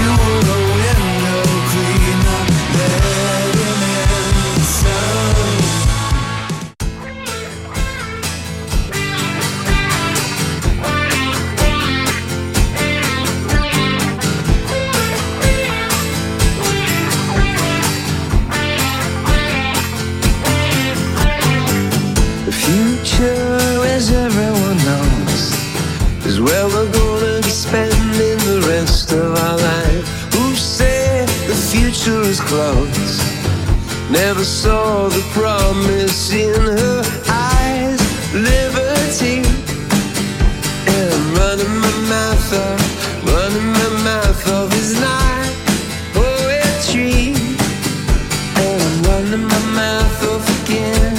Speaker 14: As everyone knows, is where we're gonna be spending the rest of our life. Who said the future is close? Never saw the promise in her eyes. Liberty, and I'm running my mouth off, running my mouth off is not poetry, and I'm running my mouth off again.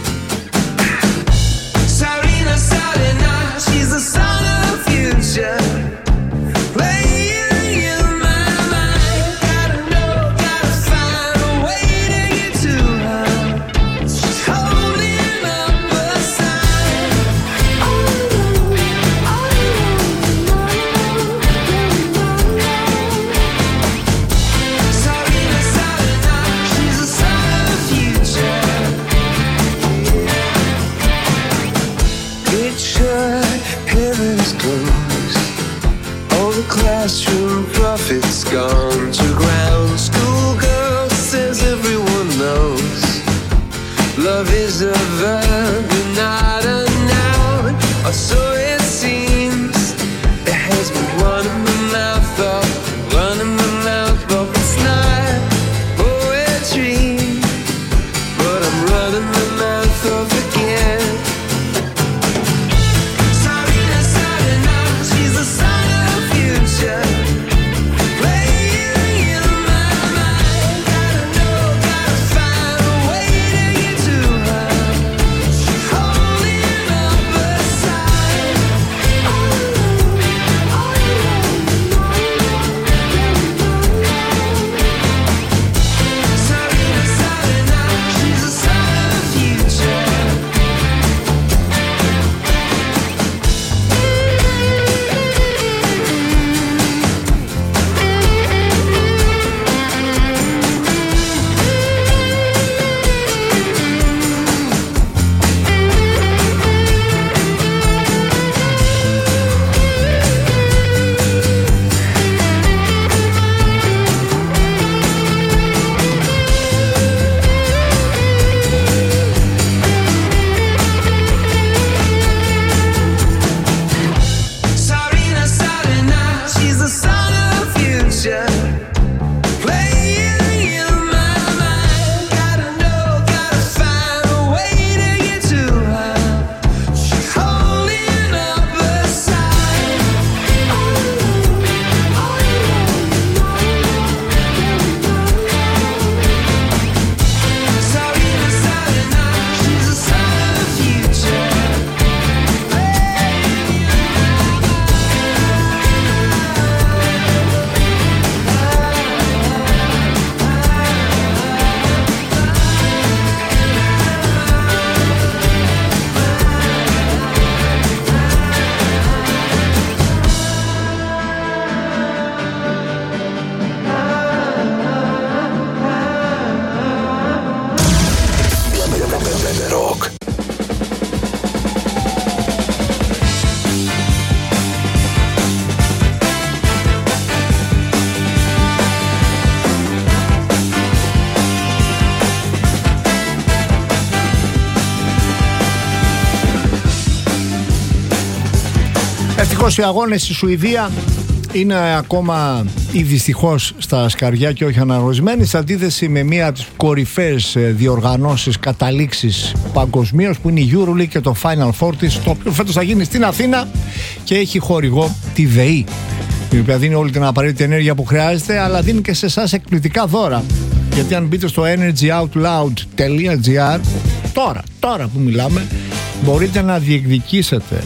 Speaker 14: Classroom prophets gone to ground. Schoolgirl says everyone knows love is a verb and not a noun. Or so it seems. It has me running my mouth off, running my mouth off. It's not poetry, but I'm running my mouth off again. Sarina, Sarina, she's the son of the future. Playing
Speaker 7: Ευτυχώς οι αγώνες στη Σουηδία είναι ακόμα ή δυστυχώς στα σκαριά και όχι αναγνωρισμένοι, σε αντίθεση με μία από τις κορυφαίες διοργανώσεις καταλήξεις παγκοσμίως που είναι η EuroLeague και το Final Four της, το οποίο φέτος θα γίνει στην Αθήνα και έχει χορηγό τη ΔΕΗ, η οποία δίνει όλη την απαραίτητη ενέργεια που χρειάζεται, αλλά δίνει και σε εσάς εκπληκτικά δώρα. Γιατί αν μπείτε στο energy out loud τελεία gr τώρα, τώρα που μιλάμε, μπορείτε να διεκδικήσετε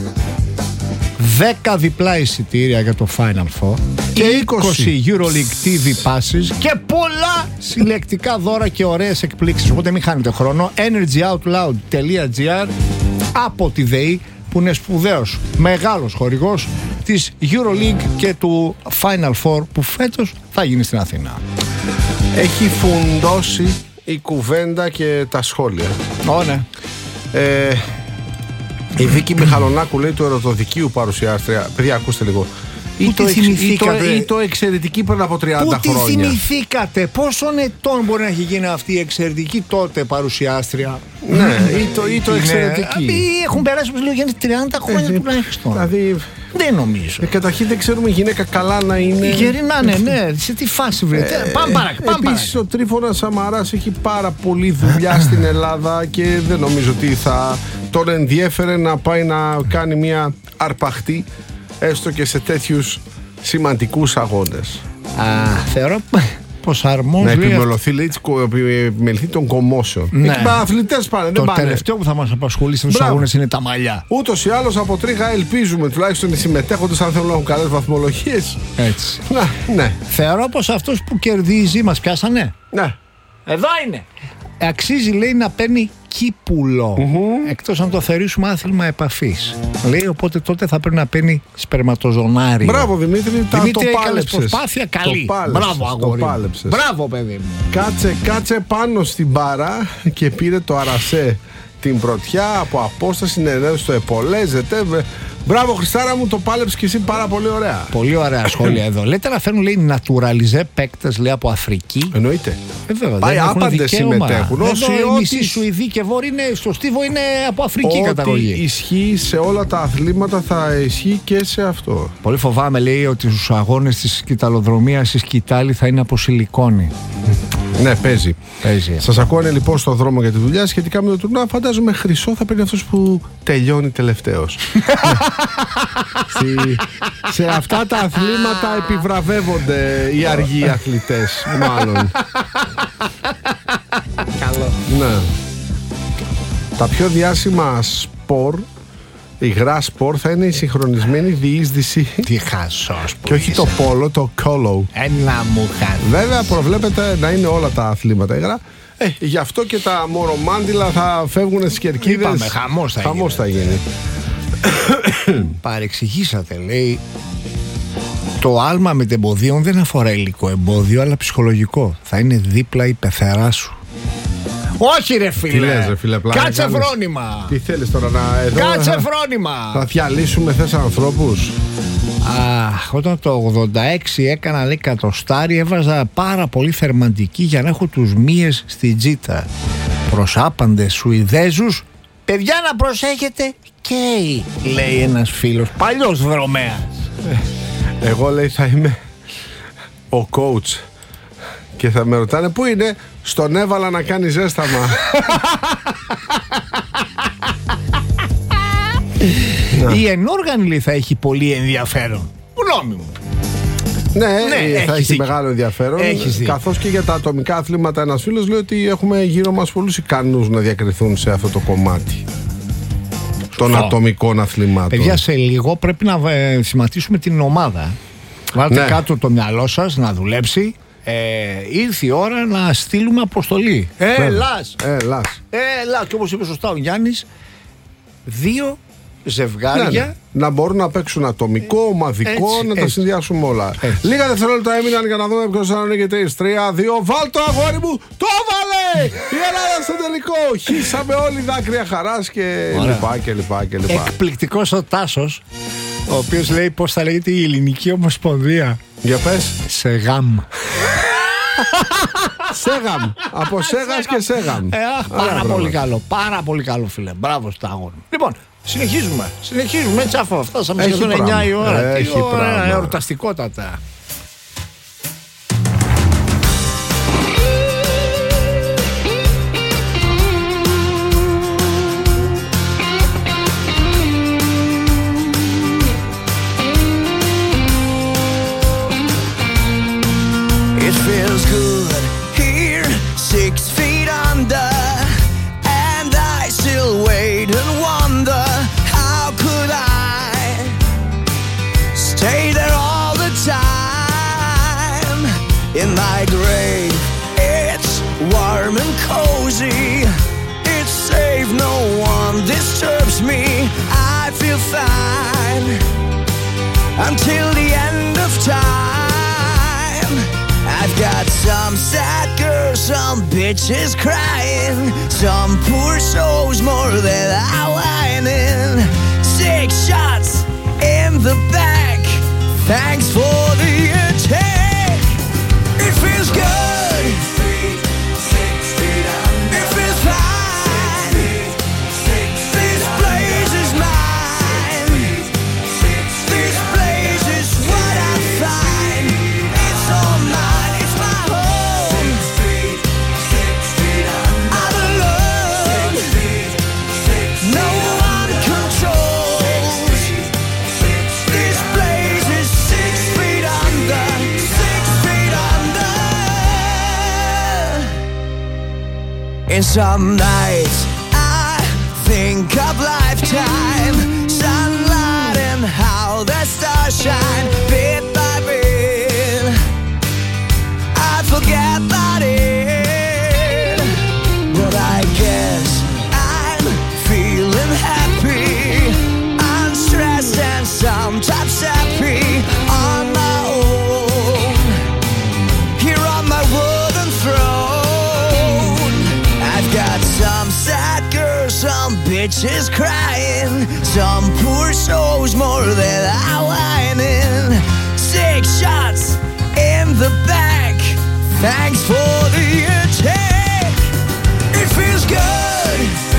Speaker 7: δέκα διπλά εισιτήρια για το Final Four και είκοσι EuroLeague τι βι passes και πολλά συλλεκτικά δώρα και ωραίες εκπλήξεις. Οπότε μην χάνετε χρόνο. energy out loud τελεία gr από τη ΔΕΗ, που είναι σπουδαίος μεγάλος χορηγός της EuroLeague και του Final Four που φέτος θα γίνει στην Αθήνα.
Speaker 8: Έχει φουντώσει η κουβέντα και τα σχόλια.
Speaker 7: Ω, ναι.
Speaker 8: Ε, η Βίκη Μιχαλονάκου λέει του ερωτοδικίου παρουσιάστρια. Παιδιά, ακούστε λίγο. Ή το, εξ, ή, το, ή το εξαιρετική πριν από τριάντα
Speaker 7: Πού
Speaker 8: χρόνια.
Speaker 7: Πού τη θυμηθήκατε, πόσων ετών μπορεί να έχει γίνει αυτή η εξαιρετική τότε παρουσιάστρια?
Speaker 8: Ναι, ή το, ή το εξαιρετική.
Speaker 7: Ή έχουν περάσει όπως λέω για τριάντα χρόνια τουλάχιστον.
Speaker 8: Δηλαδή,
Speaker 7: δεν νομίζω.
Speaker 8: Ε, καταρχήν δεν ξέρουμε η γυναίκα καλά να είναι.
Speaker 7: Γερή να είναι, ναι. Σε τι φάση βρείτε. Ε, πάμε παρακάτω.
Speaker 8: Επίσης ο Τρίφωνας Σαμαράς έχει πάρα πολλή δουλειά στην Ελλάδα και δεν νομίζω ότι θα τον ενδιέφερε να πάει να κάνει μια αρπαχτή έστω και σε τέτοιους σημαντικούς αγώνες.
Speaker 7: Α, θεωρώ πως αρμόζει.
Speaker 8: Να επιμελωθεί, λέει, επιμεληθεί των κομμώσεων.
Speaker 7: Ναι.
Speaker 8: Εκεί αθλητές πάνε, δεν
Speaker 7: το
Speaker 8: πάνε.
Speaker 7: Το τελευταίο που θα μας απασχολήσει στους αγώνες είναι τα μαλλιά.
Speaker 8: Ούτως ή άλλως από τρίχα ελπίζουμε τουλάχιστον οι συμμετέχοντες, αν θέλουν να έχουν καλές βαθμολογίες.
Speaker 7: Έτσι.
Speaker 8: Να, ναι.
Speaker 7: Θεωρώ πως αυτός που κερδίζει, μας πιάσανε.
Speaker 8: Ναι.
Speaker 7: Εδώ είναι. Αξίζει, λέει, να παίρνει κύπουλο. Mm-hmm. Εκτός αν το θερήσουμε άθλημα επαφής. Λέει, οπότε τότε θα πρέπει να παίρνει σπερματοζωνάριο.
Speaker 8: Μπράβο Δημήτρη,
Speaker 7: Δημήτρη,
Speaker 8: το πάλεψες.
Speaker 7: Προσπάθεια καλή.
Speaker 8: Το πάλεψες,
Speaker 7: Μπράβο αγόρι.
Speaker 8: Το πάλεψες.
Speaker 7: Μπράβο παιδί μου.
Speaker 8: Κάτσε, κάτσε πάνω στην μπαρά και πήρε το αρασέ την πρωτιά από απόσταση, νερέω στο επολέζεται. Μπράβο Χριστάρα μου, το πάλεψες και εσύ πάρα πολύ ωραία.
Speaker 7: Πολύ ωραία σχόλια εδώ. Λέτε να φέρνουν, λέει, νατουραλιζέ παίκτες, λέει, από Αφρική.
Speaker 8: Εννοείται.
Speaker 7: Ε, βέβαια,
Speaker 8: πάει άπαντες συμμετέχουν.
Speaker 7: Όσοι μισή Σουηδοί και Βόρειοι είναι στο Στίβο, είναι από Αφρική καταγωγή.
Speaker 8: Ό,τι ισχύει σε όλα τα αθλήματα θα ισχύει και σε αυτό.
Speaker 7: Πολύ φοβάμαι, λέει, ότι στους αγώνες της σκηταλοδρομίας η σκητάλη θα είναι από σιλικόνη.
Speaker 8: Ναι, παίζει.
Speaker 7: παίζει.
Speaker 8: Σας ακούνε λοιπόν στον δρόμο για τη δουλειά σχετικά με το τουρνουά. Φαντάζομαι χρυσό θα παίρνει αυτός που τελειώνει τελευταίος. Στη, σε αυτά τα αθλήματα επιβραβεύονται οι αργοί αθλητές, μάλλον.
Speaker 7: Καλό.
Speaker 8: Ναι. Τα πιο διάσημα σπορ, υγρά σπορ, θα είναι η συγχρονισμένη διείσδυση.
Speaker 7: Τι χασός.
Speaker 8: Και όχι το πόλο, το κόλο.
Speaker 7: Ένα μου χάσει.
Speaker 8: Βέβαια προβλέπεται να είναι όλα τα αθλήματα υγρά. Ε, γι' αυτό και τα μορομάντιλα θα φεύγουν στις κερκίδες.
Speaker 7: Είπαμε, χαμός θα γίνει.
Speaker 8: Χαμός θα γίνει.
Speaker 7: Παρεξηγήσατε, λέει. Το άλμα μετεμποδίων δεν αφορά υλικό εμπόδιο, αλλά ψυχολογικό. Θα είναι δίπλα η πεθερά σου. Όχι ρε φίλε.
Speaker 8: Τι λες, ρε φίλε, πλάκα
Speaker 7: κάτσε
Speaker 8: κάνεις.
Speaker 7: φρόνημα.
Speaker 8: Τι θέλεις τώρα να εδώ.
Speaker 7: Κάτσε
Speaker 8: θα,
Speaker 7: φρόνημα.
Speaker 8: Θα διαλύσουμε θες ανθρώπους.
Speaker 7: Αχ, όταν το ογδόντα έξι έκανα, λέει, κατοστάρι, έβαζα πάρα πολύ θερμαντική για να έχω τους μύες στη τζίτα. Προς άπαντες Σουηδέζους, παιδιά να προσέχετε, καίει, λέει ένας φίλος, παλιός δρομέας.
Speaker 8: Εγώ, λέει, θα είμαι ο coach και θα με ρωτάνε πού είναι. Στον έβαλα να κάνει ζέσταμα.
Speaker 7: Η ενόργανη, λέει, θα έχει πολύ ενδιαφέρον. Γνώμη μου.
Speaker 8: Ναι,
Speaker 7: ναι,
Speaker 8: θα έχει
Speaker 7: δίκιο.
Speaker 8: μεγάλο ενδιαφέρον.
Speaker 7: Έχεις δίκιο.
Speaker 8: Καθώς και για τα ατομικά αθλήματα, ένας φίλος λέει ότι έχουμε γύρω μας πολλούς ικανούς να διακριθούν σε αυτό το κομμάτι των
Speaker 7: Φω.
Speaker 8: ατομικών αθλημάτων.
Speaker 7: Παιδιά, σε λίγο πρέπει να ε, σχηματίσουμε την ομάδα. Βάλτε
Speaker 8: Ναι.
Speaker 7: κάτω το μυαλό σας να δουλέψει. Ε, ήρθε η ώρα να στείλουμε αποστολή. Έλας!
Speaker 8: Έλας.
Speaker 7: Έλα, και όπως είπε σωστά ο Γιάννης, δύο ζευγάρια.
Speaker 8: Ναι, ναι. Να μπορούν να παίξουν ατομικό, ομαδικό,
Speaker 7: Έτσι,
Speaker 8: να τα
Speaker 7: έτσι.
Speaker 8: συνδυάσουμε όλα.
Speaker 7: Έτσι.
Speaker 8: Λίγα δευτερόλεπτα έμειναν για να δούμε ποιος θα είναι και τρεις, τρία, δύο. Βάλ το αγόρι μου! Το έβαλε! Η Ελλάδα στο τελικό! Χύσαμε όλοι δάκρυα χαράς και
Speaker 7: Ωραία.
Speaker 8: λοιπά και λοιπά και λοιπά.
Speaker 7: Εκπληκτικός ο Τάσος, ο οποίος λέει πώς θα λέγεται η Ελληνική Ομοσπονδία.
Speaker 8: Για πες.
Speaker 7: Σε γάμ.
Speaker 8: Σέγαμ. Από Σέγας και Σέγαμ.
Speaker 7: Ε, πάρα πολύ καλό. Πάρα πολύ καλό, φίλε. Μπράβο στα αγόρια. Λοιπόν, συνεχίζουμε. Συνεχίζουμε έτσι αφού φτάσαμε σχεδόν εννιά η ώρα.
Speaker 8: Έχει
Speaker 7: Τι ωραία,
Speaker 8: πράγμα.
Speaker 7: εορταστικότατα.
Speaker 14: It feels good here, six feet under, and I still wait and wonder, how could I stay there all the time? In my grave, it's warm and cozy, it's safe, no one disturbs me, I feel fine, until the end of time. I've got some sad girls, some bitches crying, some poor souls more than I'm whining. Six shots in the back, thanks for the attack. It feels good, it feels fine, this place is mine, this place is what I find. It's all mine. And some nights I think of lifetime, sunlight and how the stars shine, bit by bit I forget about it, but I guess I'm feeling happy, unstressed and sometimes happy, on my own, here on my wooden throne. Got some sad girls, some bitches crying, some poor souls more than I'm whining. Six shots in the back, thanks for the attack. It feels good,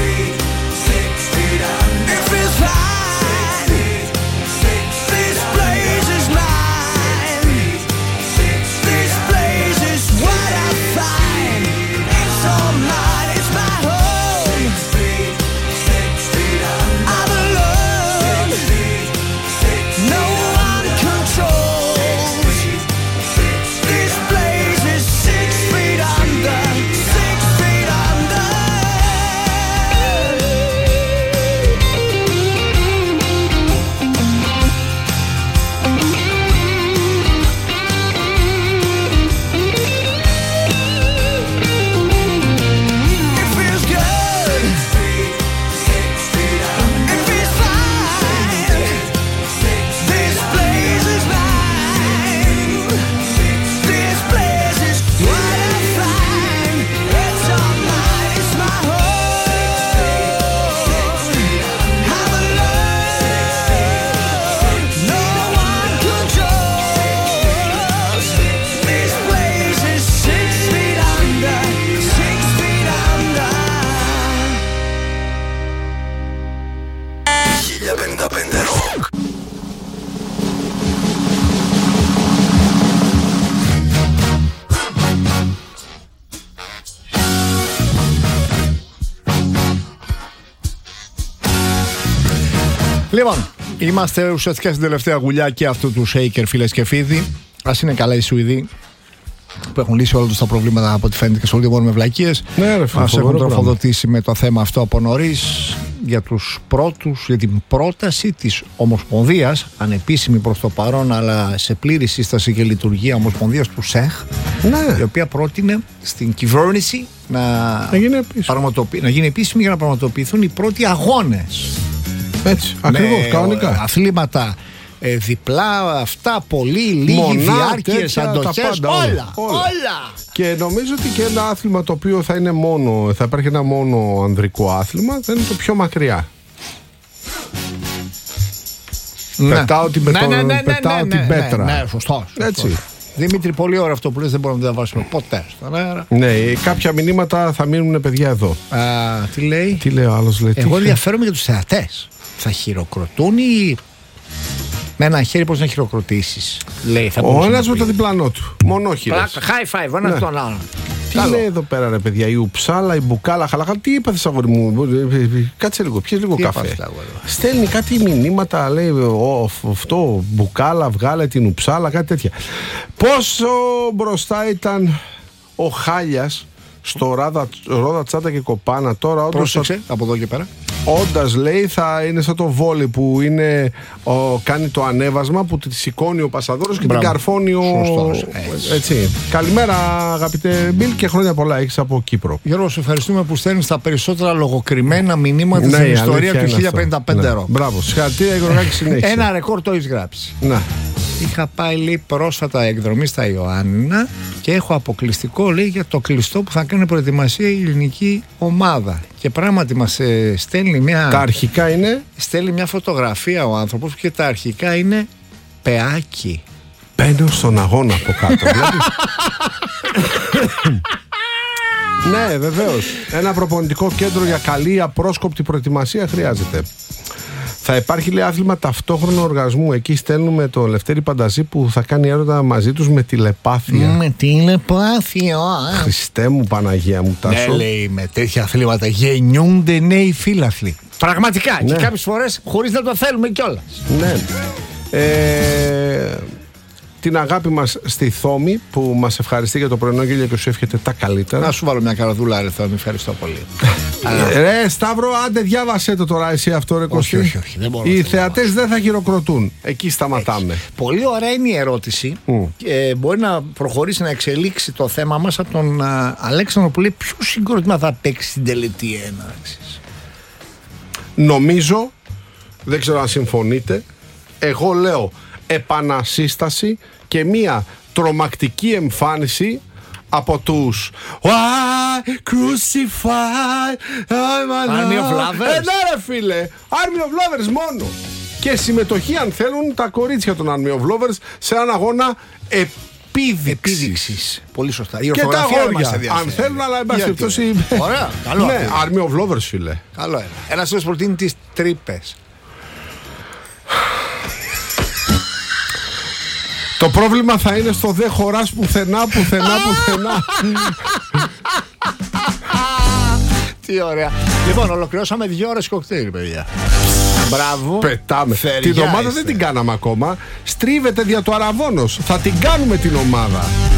Speaker 14: it feels fine, this place is mine, this place is what I find. It's all mine.
Speaker 7: Λοιπόν, είμαστε ουσιαστικά στην τελευταία γουλιά και αυτού του Shaker, φίλες και φίλοι. Ας είναι καλά οι Σουηδοί που έχουν λύσει όλα τους τα προβλήματα από ό,τι φαίνεται και σε όλη τη μόνο με βλακίες.
Speaker 8: Ναι, ρε,
Speaker 7: μας έχουν τροφοδοτήσει με το θέμα αυτό από νωρίς για τους πρώτους, για την πρόταση της Ομοσπονδίας, ανεπίσημη προς το παρόν, αλλά σε πλήρη σύσταση και λειτουργία Ομοσπονδίας του ΣΕΧ,
Speaker 8: ναι,
Speaker 7: η οποία πρότεινε στην κυβέρνηση να,
Speaker 8: να, γίνει,
Speaker 7: πραγματοποιη... να γίνει επίσημη για να πραγματοποιηθούν οι πρώτοι αγώνες.
Speaker 8: Έτσι, ακριβώς, κανονικά.
Speaker 7: Αθλήματα ε, διπλά, αυτά, πολύ, λίγοι, διάρκειες, αντοχές, όλα, όλα, όλα.
Speaker 8: Και νομίζω ότι και ένα άθλημα το οποίο θα είναι μόνο, θα υπάρχει ένα μόνο ανδρικό άθλημα, θα είναι το πιο μακριά.
Speaker 7: Ναι.
Speaker 8: Πετάω την,
Speaker 7: ναι,
Speaker 8: πετώ,
Speaker 7: ναι, ναι,
Speaker 8: πετάω
Speaker 7: ναι,
Speaker 8: την
Speaker 7: ναι,
Speaker 8: πέτρα.
Speaker 7: Ναι, ναι, σωστό, σωστό.
Speaker 8: Έτσι.
Speaker 7: Δημήτρη, πολύ ώρα αυτό που λες, δεν μπορούμε να τα βάσουμε ποτέ στον αέρα.
Speaker 8: Ναι, κάποια μηνύματα θα μείνουν παιδιά εδώ.
Speaker 7: Α, τι λέει.
Speaker 8: Τι λέει ο άλλος, λέει.
Speaker 7: Εγώ ενδιαφέρομαι για τους θεατές. Θα χειροκροτούν ή με ένα χέρι πώς να χειροκροτήσεις, λέει. Θα
Speaker 8: ο ένας με το διπλανό του. Μονόχειρες.
Speaker 7: High five, ένα ναι. τον άλλον.
Speaker 8: Τι Καλό. Λέει εδώ πέρα, ρε παιδιά, η ουψάλα, η μπουκάλα, χαλαχάλα. Τι είπατε, αγόρι μου, κάτσε λίγο, πιες λίγο τι καφέ. Είπα, στέλνει κάτι μηνύματα, λέει ο, αυτό, μπουκάλα, βγάλε την ουψάλα, κάτι τέτοια. Πόσο μπροστά ήταν ο Χάλιας στο ράδα, ρόδα, τσάντα και κοπάνα τώρα.
Speaker 7: Πρόσεξε, θα... από εδώ και πέρα.
Speaker 8: Όντας, λέει, θα είναι σαν το βόλι που είναι, ο, κάνει το ανέβασμα που τη σηκώνει ο πασαδόρος και Μπράβο. την καρφώνει ο...
Speaker 7: Σωστός,
Speaker 8: έτσι. έτσι. Καλημέρα, αγαπητέ Μπιλ, και χρόνια πολλά έχεις από Κύπρο.
Speaker 7: Γιώργο, σου ευχαριστούμε που στέλνεις τα περισσότερα λογοκριμένα μηνύματα ναι, στην ιστορία του χίλια πενήντα πέντε ρο.
Speaker 8: Μπράβο, συγχαρητήρια Γιώργο, συνέχισε.
Speaker 7: Ένα ρεκόρ το έχεις γράψει.
Speaker 8: Να.
Speaker 7: Είχα πάει, λέει, πρόσφατα εκδρομή στα Ιωάννινα και έχω αποκλειστικό, λέει, για το κλειστό που θα κάνει προετοιμασία η ελληνική ομάδα. Και πράγματι μας ε, στέλνει μια.
Speaker 8: Τα αρχικά είναι.
Speaker 7: Στέλνει μια φωτογραφία ο άνθρωπος και τα αρχικά είναι πεάκι.
Speaker 8: Μπαίνω στον αγώνα από κάτω. Ναι, βεβαίως. Ένα προπονητικό κέντρο για καλή απρόσκοπτη προετοιμασία χρειάζεται. Θα υπάρχει, λέει, άθλημα ταυτόχρονου οργασμού. Εκεί στέλνουμε το Λευτέρη Πανταζή που θα κάνει έρωτα μαζί τους με τηλεπάθεια.
Speaker 7: Με τηλεπάθεια.
Speaker 8: Χριστέ μου, Παναγία μου, Τάσο.
Speaker 7: Ναι, λέει, με τέτοια αθλήματα γεννιούνται νέοι φίλαθλοι. Πραγματικά. Ναι. Και κάποιες φορές χωρίς να το θέλουμε κιόλας.
Speaker 8: Ναι. Ε, την αγάπη μας στη Θόμη που μας ευχαριστεί για το πρωινό γέλιο και σου εύχεται τα καλύτερα.
Speaker 7: Να σου βάλω μια καραδούλα, ρε Θόμη, ευχαριστώ πολύ.
Speaker 8: Ρε Σταύρο, άντε διάβασέ το τώρα εσύ αυτό, ρε Κωστή.
Speaker 7: Όχι, όχι, δεν μπορώ.
Speaker 8: Οι θεατές δεν θα χειροκροτούν. Εκεί σταματάμε.
Speaker 7: Έχει. Πολύ ωραία είναι η ερώτηση. Mm. Και μπορεί να προχωρήσει να εξελίξει το θέμα μας από τον α, Αλέξανδρο που λέει ποιο συγκρότημα θα παίξει στην τελετή έναρξης.
Speaker 8: Νομίζω, δεν ξέρω αν συμφωνείτε, εγώ λέω επανασύσταση και μία τρομακτική εμφάνιση από τους Why crucified
Speaker 7: Army of Lovers.
Speaker 8: Ε, ναι ρε φίλε, Army of Lovers μόνο. Και συμμετοχή αν θέλουν τα κορίτσια των Army of Lovers σε έναν αγώνα επίδειξης.
Speaker 7: Επίδειξης. Πολύ σωστά. Η
Speaker 8: και τα αγόρια αν θέλουν, αλλά εν πάση περιπτώσει.
Speaker 7: Ωραία, καλό.
Speaker 8: Ναι, Army of Lovers, φίλε.
Speaker 7: Καλό είναι. Ένας σας προτείνει τις τρύπες.
Speaker 8: Το πρόβλημα θα είναι στο δε χωράς πουθενά, πουθενά, πουθενά.
Speaker 7: Τι ωραία. Λοιπόν, ολοκληρώσαμε δύο ώρες κοκτέιλ, παιδιά. Μπράβο.
Speaker 8: Πετάμε. Την ομάδα δεν την κάναμε ακόμα. Στρίβεται δια του Αραβώνος. Θα την κάνουμε την ομάδα.